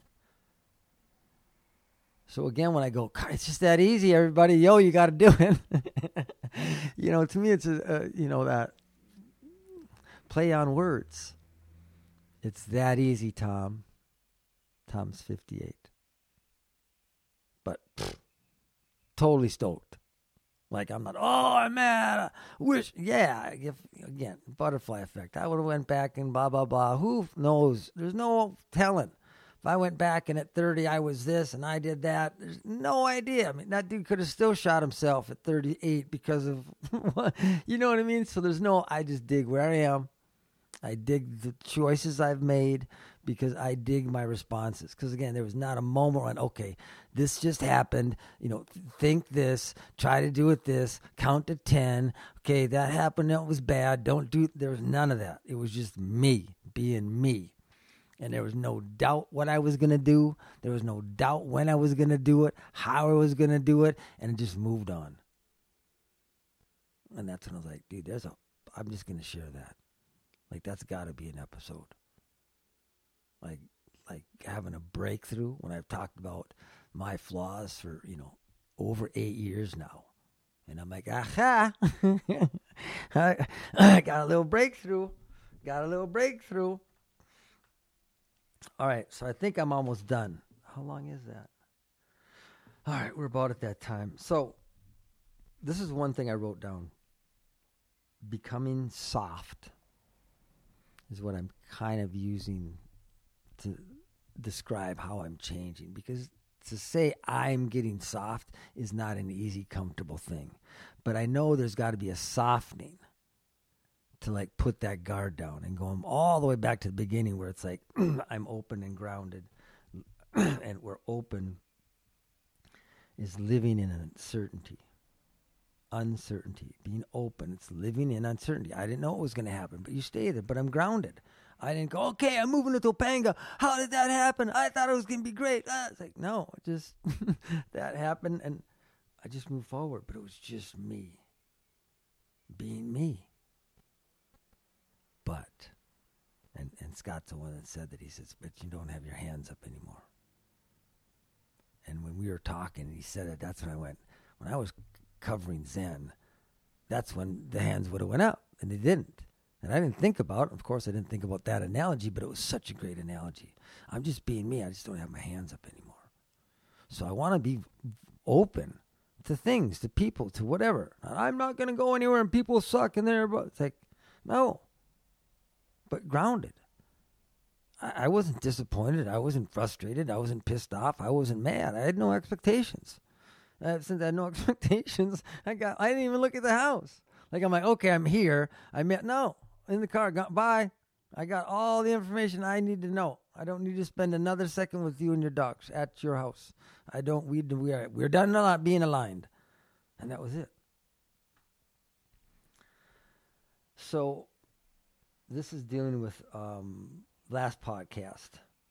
So again, when I go, it's just that easy, everybody, yo, you got to do it. You know, to me, it's, a, uh, you know, that play on words. It's that easy, Tom. Tom's fifty-eight. But pfft, totally stoked. Like, I'm not, oh, I'm mad. I wish, yeah, if, again, butterfly effect. I would have went back and blah, blah, blah. Who knows? There's no telling. If I went back and at thirty I was this and I did that, there's no idea. I mean, that dude could have still shot himself at thirty-eight because of, you know what I mean? So there's no, I just dig where I am. I dig the choices I've made because I dig my responses. Because, again, there was not a moment when, okay, this just happened. You know, think this, try to do it this, count to ten. Okay, that happened, that was bad. Don't do, there was none of that. It was just me being me. And there was no doubt what I was going to do. There was no doubt when I was going to do it, how I was going to do it, and it just moved on. And that's when I was like, dude, there's a, I'm just going to share that. Like, that's got to be an episode. Like, like having a breakthrough when I've talked about my flaws for, you know, over eight years now. And I'm like, aha, I, I got a little breakthrough. Got a little breakthrough. All right, so I think I'm almost done. How long is that? All right, we're about at that time. So this is one thing I wrote down. Becoming soft is what I'm kind of using to describe how I'm changing. Because to say I'm getting soft is not an easy, comfortable thing. But I know there's got to be a softening to like put that guard down and go all the way back to the beginning where it's like I'm open and grounded. And where open is living in uncertainty. Uncertainty. Being open. It's living in uncertainty. I didn't know it was going to happen, but you stay there. But I'm grounded. I didn't go, okay, I'm moving to Topanga. How did that happen? I thought it was going to be great. Ah, it's like, no, it just that happened, and I just moved forward. But it was just me being me. But, and, and Scott's the one that said that. He says, but you don't have your hands up anymore. And when we were talking, and he said it, that's when I went, when I was covering Zen, that's when the hands would have went up, and they didn't. And I didn't think about, of course, I didn't think about that analogy, but it was such a great analogy. I'm just being me. I just don't have my hands up anymore. So I want to be open to things, to people, to whatever. I'm not going to go anywhere and people suck and they're, it's like, no. But grounded. I, I wasn't disappointed. I wasn't frustrated. I wasn't pissed off. I wasn't mad. I had no expectations. Uh, since I had no expectations, I got. I didn't even look at the house. Like, I'm like, okay, I'm here. I met, no, in the car, got, bye. I got all the information I need to know. I don't need to spend another second with you and your dogs at your house. I don't, we, we are, we're done a lot being aligned. And that was it. So, this is dealing with, um, last podcast.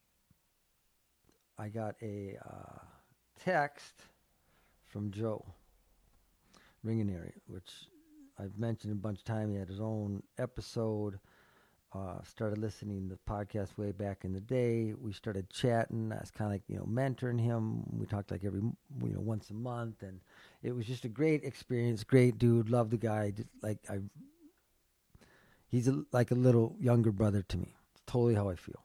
I got a, uh, text from Joe Ringaneri, which I've mentioned a bunch of times. He had his own episode. Uh, started listening to the podcast way back in the day. We started chatting. I was kind of like, you know, mentoring him. We talked like every, you know, once a month. And it was just a great experience. Great dude. Love the guy. Just like I, he's a, like a little younger brother to me. It's totally how I feel.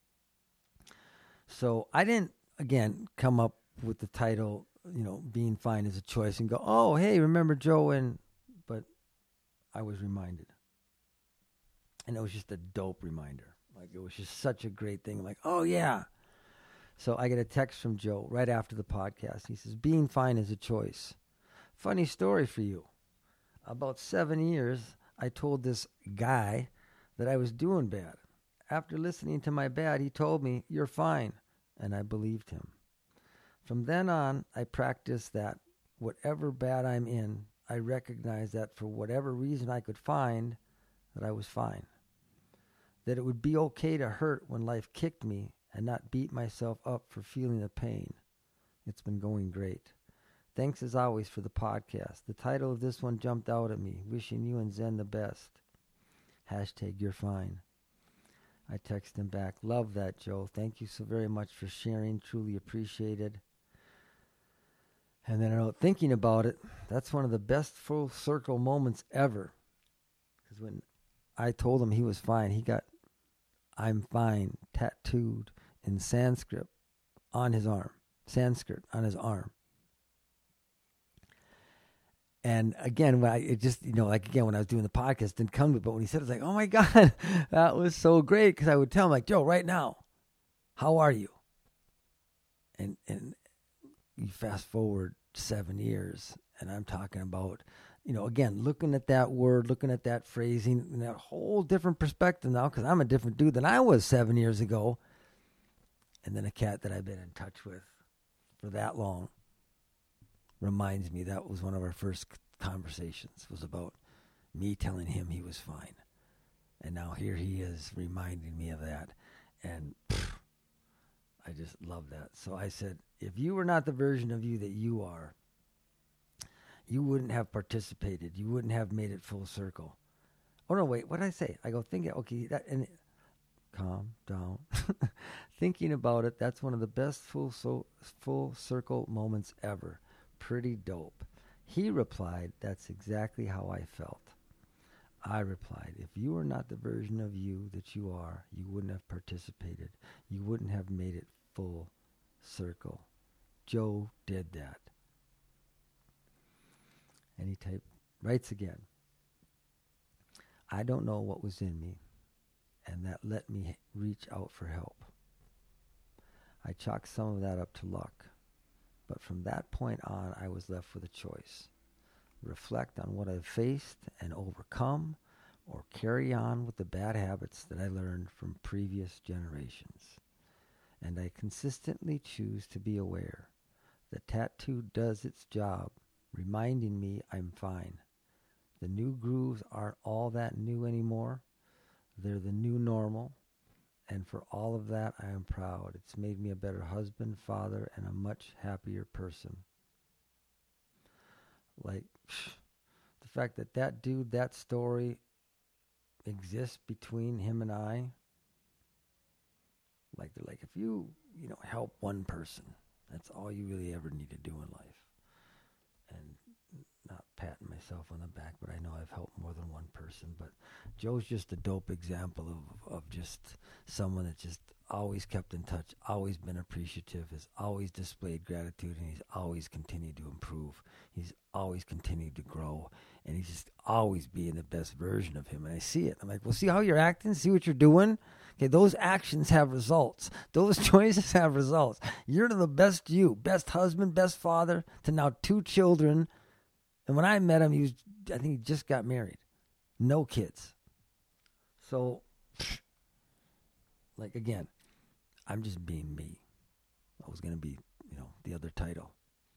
So I didn't, again, come up with the title, you know, Being Fine is a Choice and go, oh, hey, remember Joe? And, but I was reminded. And it was just a dope reminder. Like, it was just such a great thing. I'm like, oh, yeah. So I get a text from Joe right after the podcast. He says, being fine is a choice. Funny story for you. About seven years, I told this guy that I was doing bad. After listening to my bad, he told me, you're fine. And I believed him. From then on, I practiced that whatever bad I'm in, I recognize that for whatever reason I could find, that I was fine. That it would be okay to hurt when life kicked me and not beat myself up for feeling the pain. It's been going great. Thanks as always for the podcast. The title of this one jumped out at me. Wishing you and Zen the best. Hashtag you're fine. I text him back. Love that, Joe. Thank you so very much for sharing. Truly appreciated. And then I know, thinking about it, that's one of the best full circle moments ever. Because when I told him he was fine, he got I'm fine tattooed in Sanskrit on his arm. Sanskrit on his arm. And again, when I it just, you know, like again, when I was doing the podcast, it didn't come to me, but when he said it, I was like, oh my God, that was so great. Because I would tell him, like, Joe, right now, how are you? And and you fast forward seven years, and I'm talking about, you know, again, looking at that word, looking at that phrasing, in that whole different perspective now, because I'm a different dude than I was seven years ago. And then a cat that I've been in touch with for that long reminds me that was one of our first conversations, was about me telling him he was fine. And now here he is reminding me of that. And pff, I just love that. So I said, if you were not the version of you that you are, you wouldn't have participated. You wouldn't have made it full circle. Oh, no, wait, what did I say? I go, think, okay, that, and calm down. Thinking about it, that's one of the best full, so, full circle moments ever. Pretty dope. He replied, that's exactly how I felt. I replied, if you were not the version of you that you are, you wouldn't have participated. You wouldn't have made it full circle. Joe did that. And he type, writes again, I don't know what was in me, and that let me reach out for help. I chalked some of that up to luck. But from that point on, I was left with a choice. Reflect on what I've faced and overcome, or carry on with the bad habits that I learned from previous generations. And I consistently choose to be aware that tattoo does its job, reminding me I'm fine. The new grooves aren't all that new anymore. They're the new normal. And for all of that, I am proud. It's made me a better husband, father, and a much happier person. Like, the fact that that dude, that story exists between him and I. Like, they're like, if you, you know, help one person, that's all you really ever need to do in life. And not patting myself myself on the back, but I know I've helped more than one person. But Joe's just a dope example of, of just someone that just always kept in touch, always been appreciative, has always displayed gratitude, and he's always continued to improve. He's always continued to grow, and he's just always being the best version of him. And I see it. I'm like, well, see how you're acting? See what you're doing? Okay, those actions have results. Those choices have results. You're the best you, best husband, best father to now two children. And when I met him, he was, I think he just got married. No kids. So, like, again, I'm just being me. I was going to be, you know, the other title.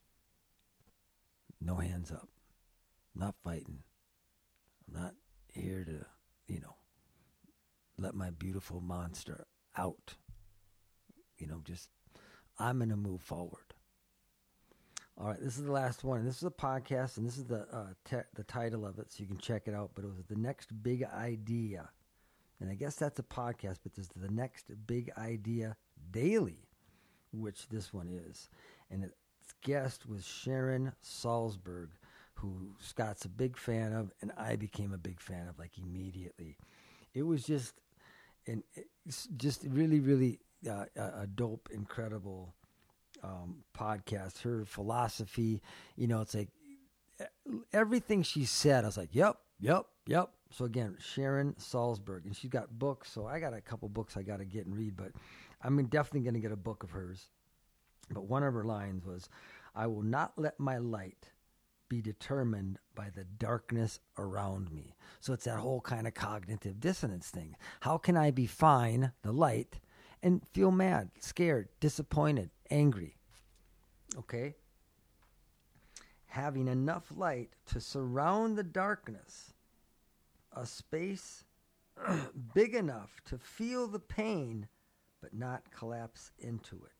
No hands up. Not fighting. I'm not here to, you know, let my beautiful monster out. You know, just, I'm going to move forward. All right, this is the last one. This is a podcast, and this is the uh, te- the title of it, so you can check it out. But it was The Next Big Idea. And I guess that's a podcast, but this is The Next Big Idea Daily, which this one is. And its guest was Sharon Salzberg, who Scott's a big fan of, and I became a big fan of, like, immediately. It was just, an, just really, really uh, a dope, incredible um, podcast. Her philosophy, you know, it's like everything she said, I was like, yep, yep, yep. So again, Sharon Salzberg, and she's got books. So I got a couple books I got to get and read, but I'm definitely going to get a book of hers. But one of her lines was, "I will not let my light be determined by the darkness around me." So it's that whole kind of cognitive dissonance thing. How can I be fine, the light, and feel mad, scared, disappointed, angry? Okay? Having enough light to surround the darkness, a space big enough to feel the pain, but not collapse into it.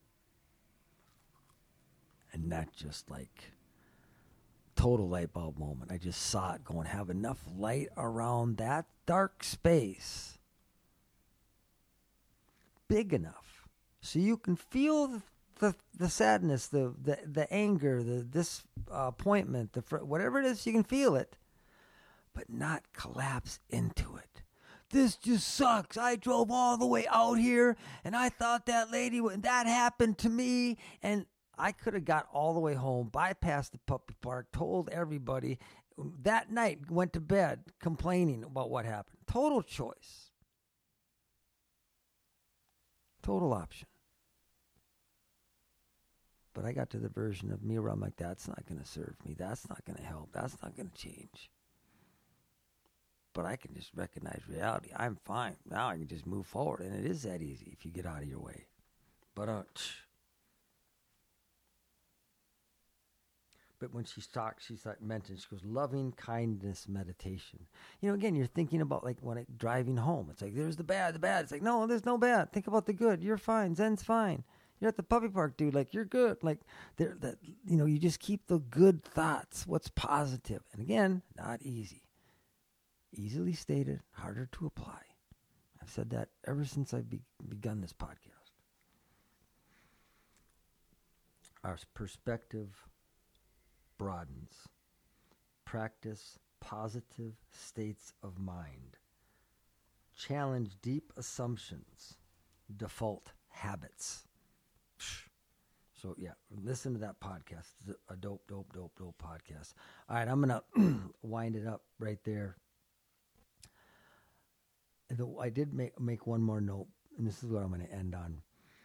And that just like total light bulb moment. I just saw it going, have enough light around that dark space big enough so you can feel the the, the sadness, the, the the anger, the disappointment, the whatever it is, you can feel it, but not collapse into it. This just sucks. I drove all the way out here, and I thought that lady, that happened to me, and I could have got all the way home, bypassed the puppy park, told everybody. That night, went to bed complaining about what happened. Total choice. Total option. But I got to the version of me where I'm like, that's not going to serve me. That's not going to help. That's not going to change. But I can just recognize reality. I'm fine. Now I can just move forward. And it is that easy if you get out of your way. But, uh, But when she talks, she's like mentioned, she goes, loving kindness meditation. You know, again, you're thinking about like when it, driving home. It's like, there's the bad, the bad. It's like, no, there's no bad. Think about the good. You're fine. Zen's fine. You're at the puppy park, dude. Like, you're good. Like, there, that, you know, you just keep the good thoughts. What's positive? And again, not easy. Easily stated, harder to apply. I've said that ever since I've be, begun this podcast. Our perspective broadens. Practice positive states of mind. Challenge deep assumptions. Default habits. So, yeah, listen to that podcast. It's a dope, dope, dope, dope podcast. All right, I'm going to wind it up right there. I did make, make one more note, and this is what I'm going to end on.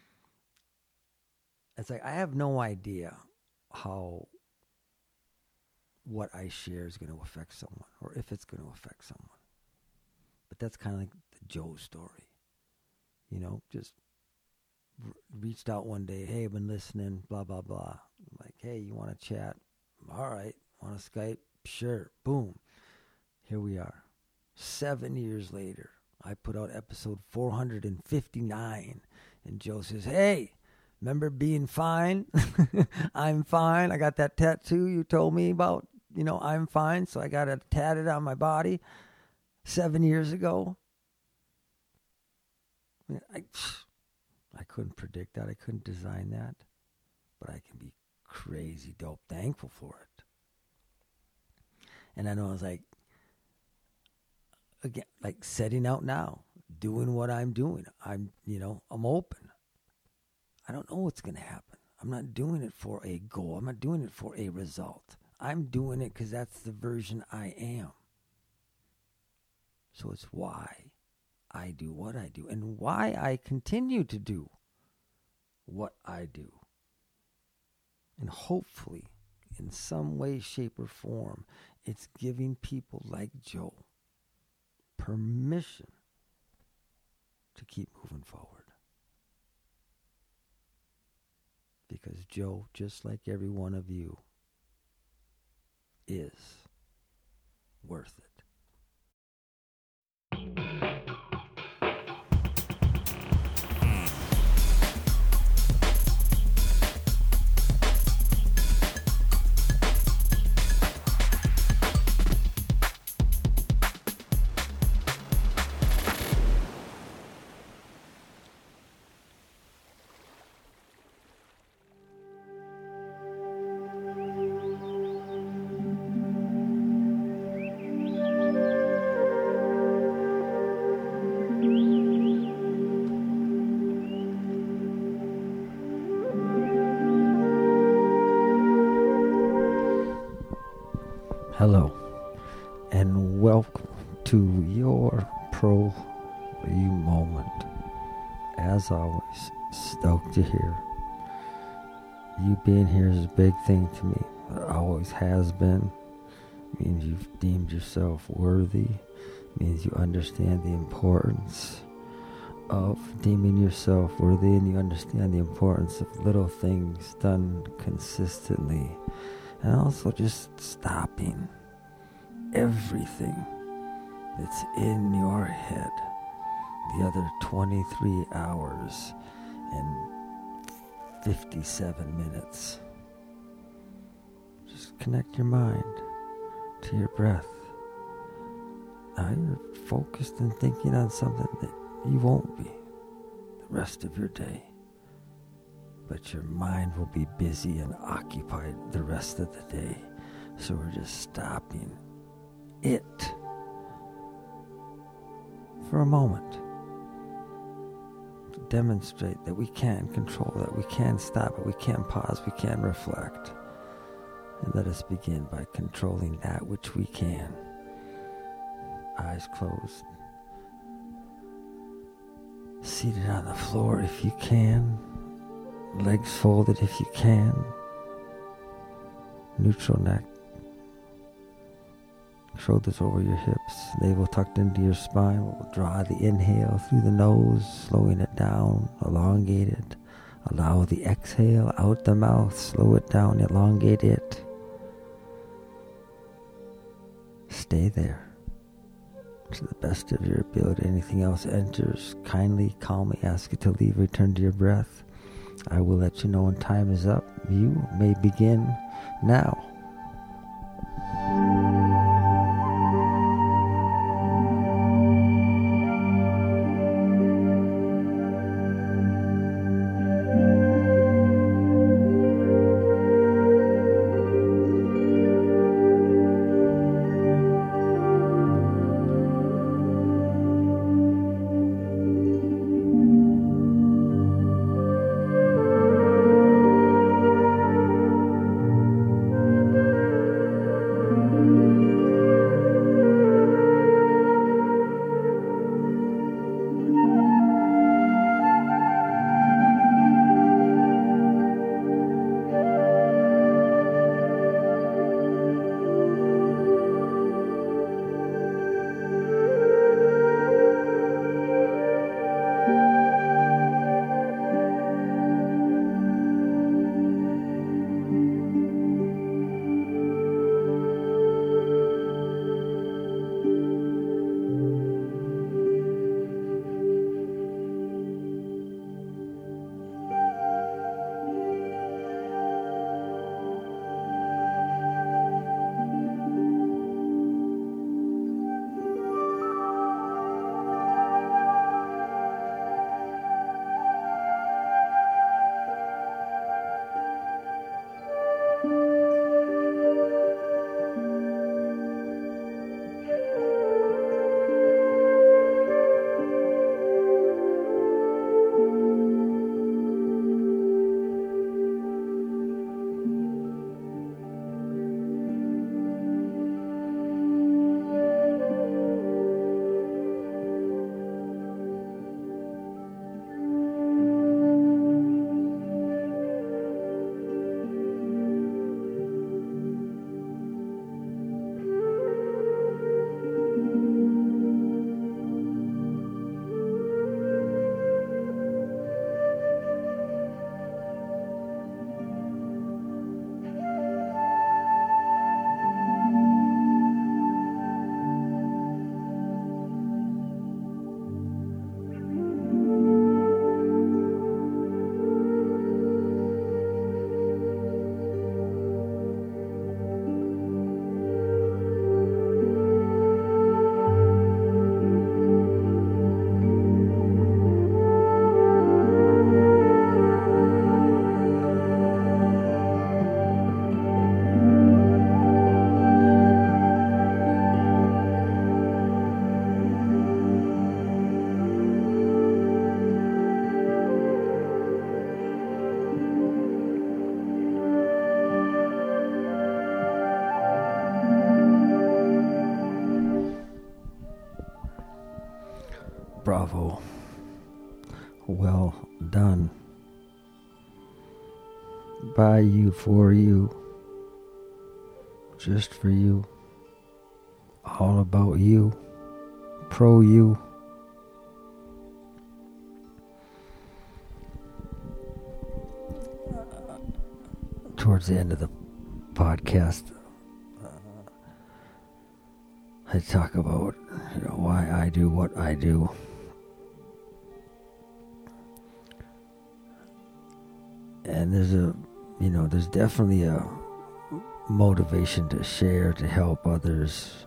It's like, I have no idea how what I share is going to affect someone, or if it's going to affect someone. But that's kind of like the Joe story. You know, just r- reached out one day, hey, I've been listening, blah, blah, blah. I'm like, hey, you want to chat? All right. Want to Skype? Sure. Boom. Here we are. Seven years later, I put out episode four hundred fifty-nine, and Joe says, hey, remember being fine? I'm fine. I got that tattoo you told me about. You know, I'm fine. So I got it tatted on my body seven years ago. I, mean, I, I couldn't predict that. I couldn't design that. But I can be crazy dope thankful for it. And I know I was like, again, like setting out now, doing what I'm doing. I'm, you know, I'm open. I don't know what's going to happen. I'm not doing it for a goal. I'm not doing it for a result. I'm doing it because that's the version I am. So it's why I do what I do and why I continue to do what I do. And hopefully, in some way, shape, or form, it's giving people like Joe permission to keep moving forward. Because Joe, just like every one of you, is worth it. Hello, and welcome to your Pro You moment. As always, stoked you're here. You being here is a big thing to me. It always has been. It means you've deemed yourself worthy. It means you understand the importance of deeming yourself worthy, and you understand the importance of little things done consistently. And also just stopping everything that's in your head the other twenty-three hours and fifty-seven minutes. Just connect your mind to your breath. Now you're focused and thinking on something that you won't be the rest of your day. But your mind will be busy and occupied the rest of the day. So we're just stopping it for a moment to demonstrate that we can control, that we can stop it, we can pause, we can reflect. And let us begin by controlling that which we can. Eyes closed. Seated on the floor if you can. Legs folded if you can. Neutral neck. Shoulders over your hips. Navel tucked into your spine. We'll draw the inhale through the nose, slowing it down, elongate it. Allow the exhale out the mouth. Slow it down, elongate it. Stay there to the best of your ability. Anything else enters, kindly, calmly ask it to leave. Return to your breath. I will let you know when time is up. You may begin now. Bravo. Well done. By you, for you. Just for you. All about you. Pro you. Towards the end of the podcast, uh, I talk about, you know, why I do what I do. And there's a, you know, there's definitely a motivation to share, to help others.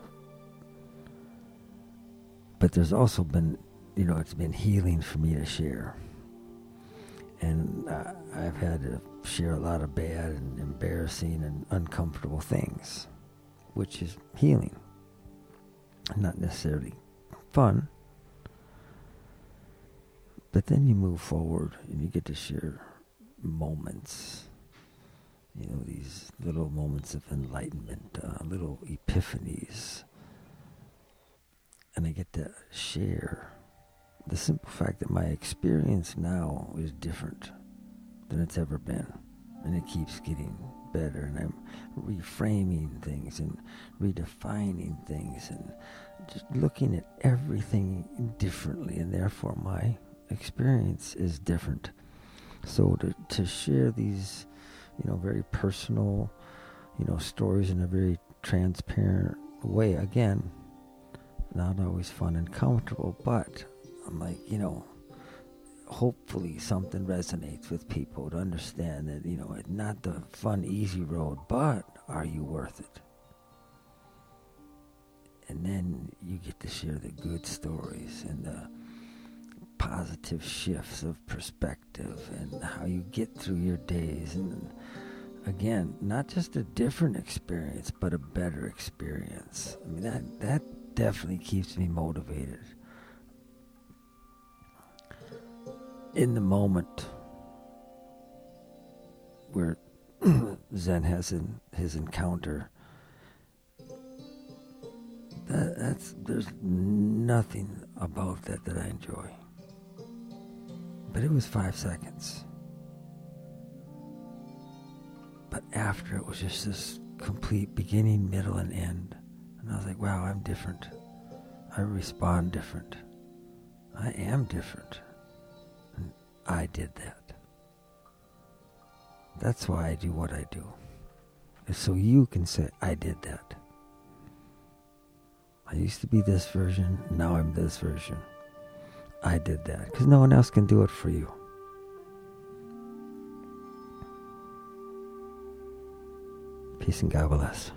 But there's also been, you know, it's been healing for me to share. And uh, I've had to share a lot of bad and embarrassing and uncomfortable things, which is healing. Not necessarily fun. But then you move forward and you get to share moments. You know, these little moments of enlightenment, uh, little epiphanies. And I get to share the simple fact that my experience now is different than it's ever been. And it keeps getting better. And I'm reframing things and redefining things and just looking at everything differently. And therefore my experience is different. So to, to share these, you know, very personal, you know, stories in a very transparent way, again, not always fun and comfortable, but I'm like, you know, hopefully something resonates with people to understand that, you know, it's not the fun, easy road, but are you worth it? And then you get to share the good stories and the positive shifts of perspective and how you get through your days. And again, not just a different experience, but a better experience. I mean, that, that definitely keeps me motivated. In the moment where Zen has in his encounter, that, that's there's nothing about that that I enjoy. But it was five seconds. But after, it was just this complete beginning, middle, and end. And I was like, wow, I'm different. I respond different. I am different. And I did that. That's why I do what I do. Is so you can say, I did that. I used to be this version, now I'm this version. I did that. Because no one else can do it for you. Peace and God bless.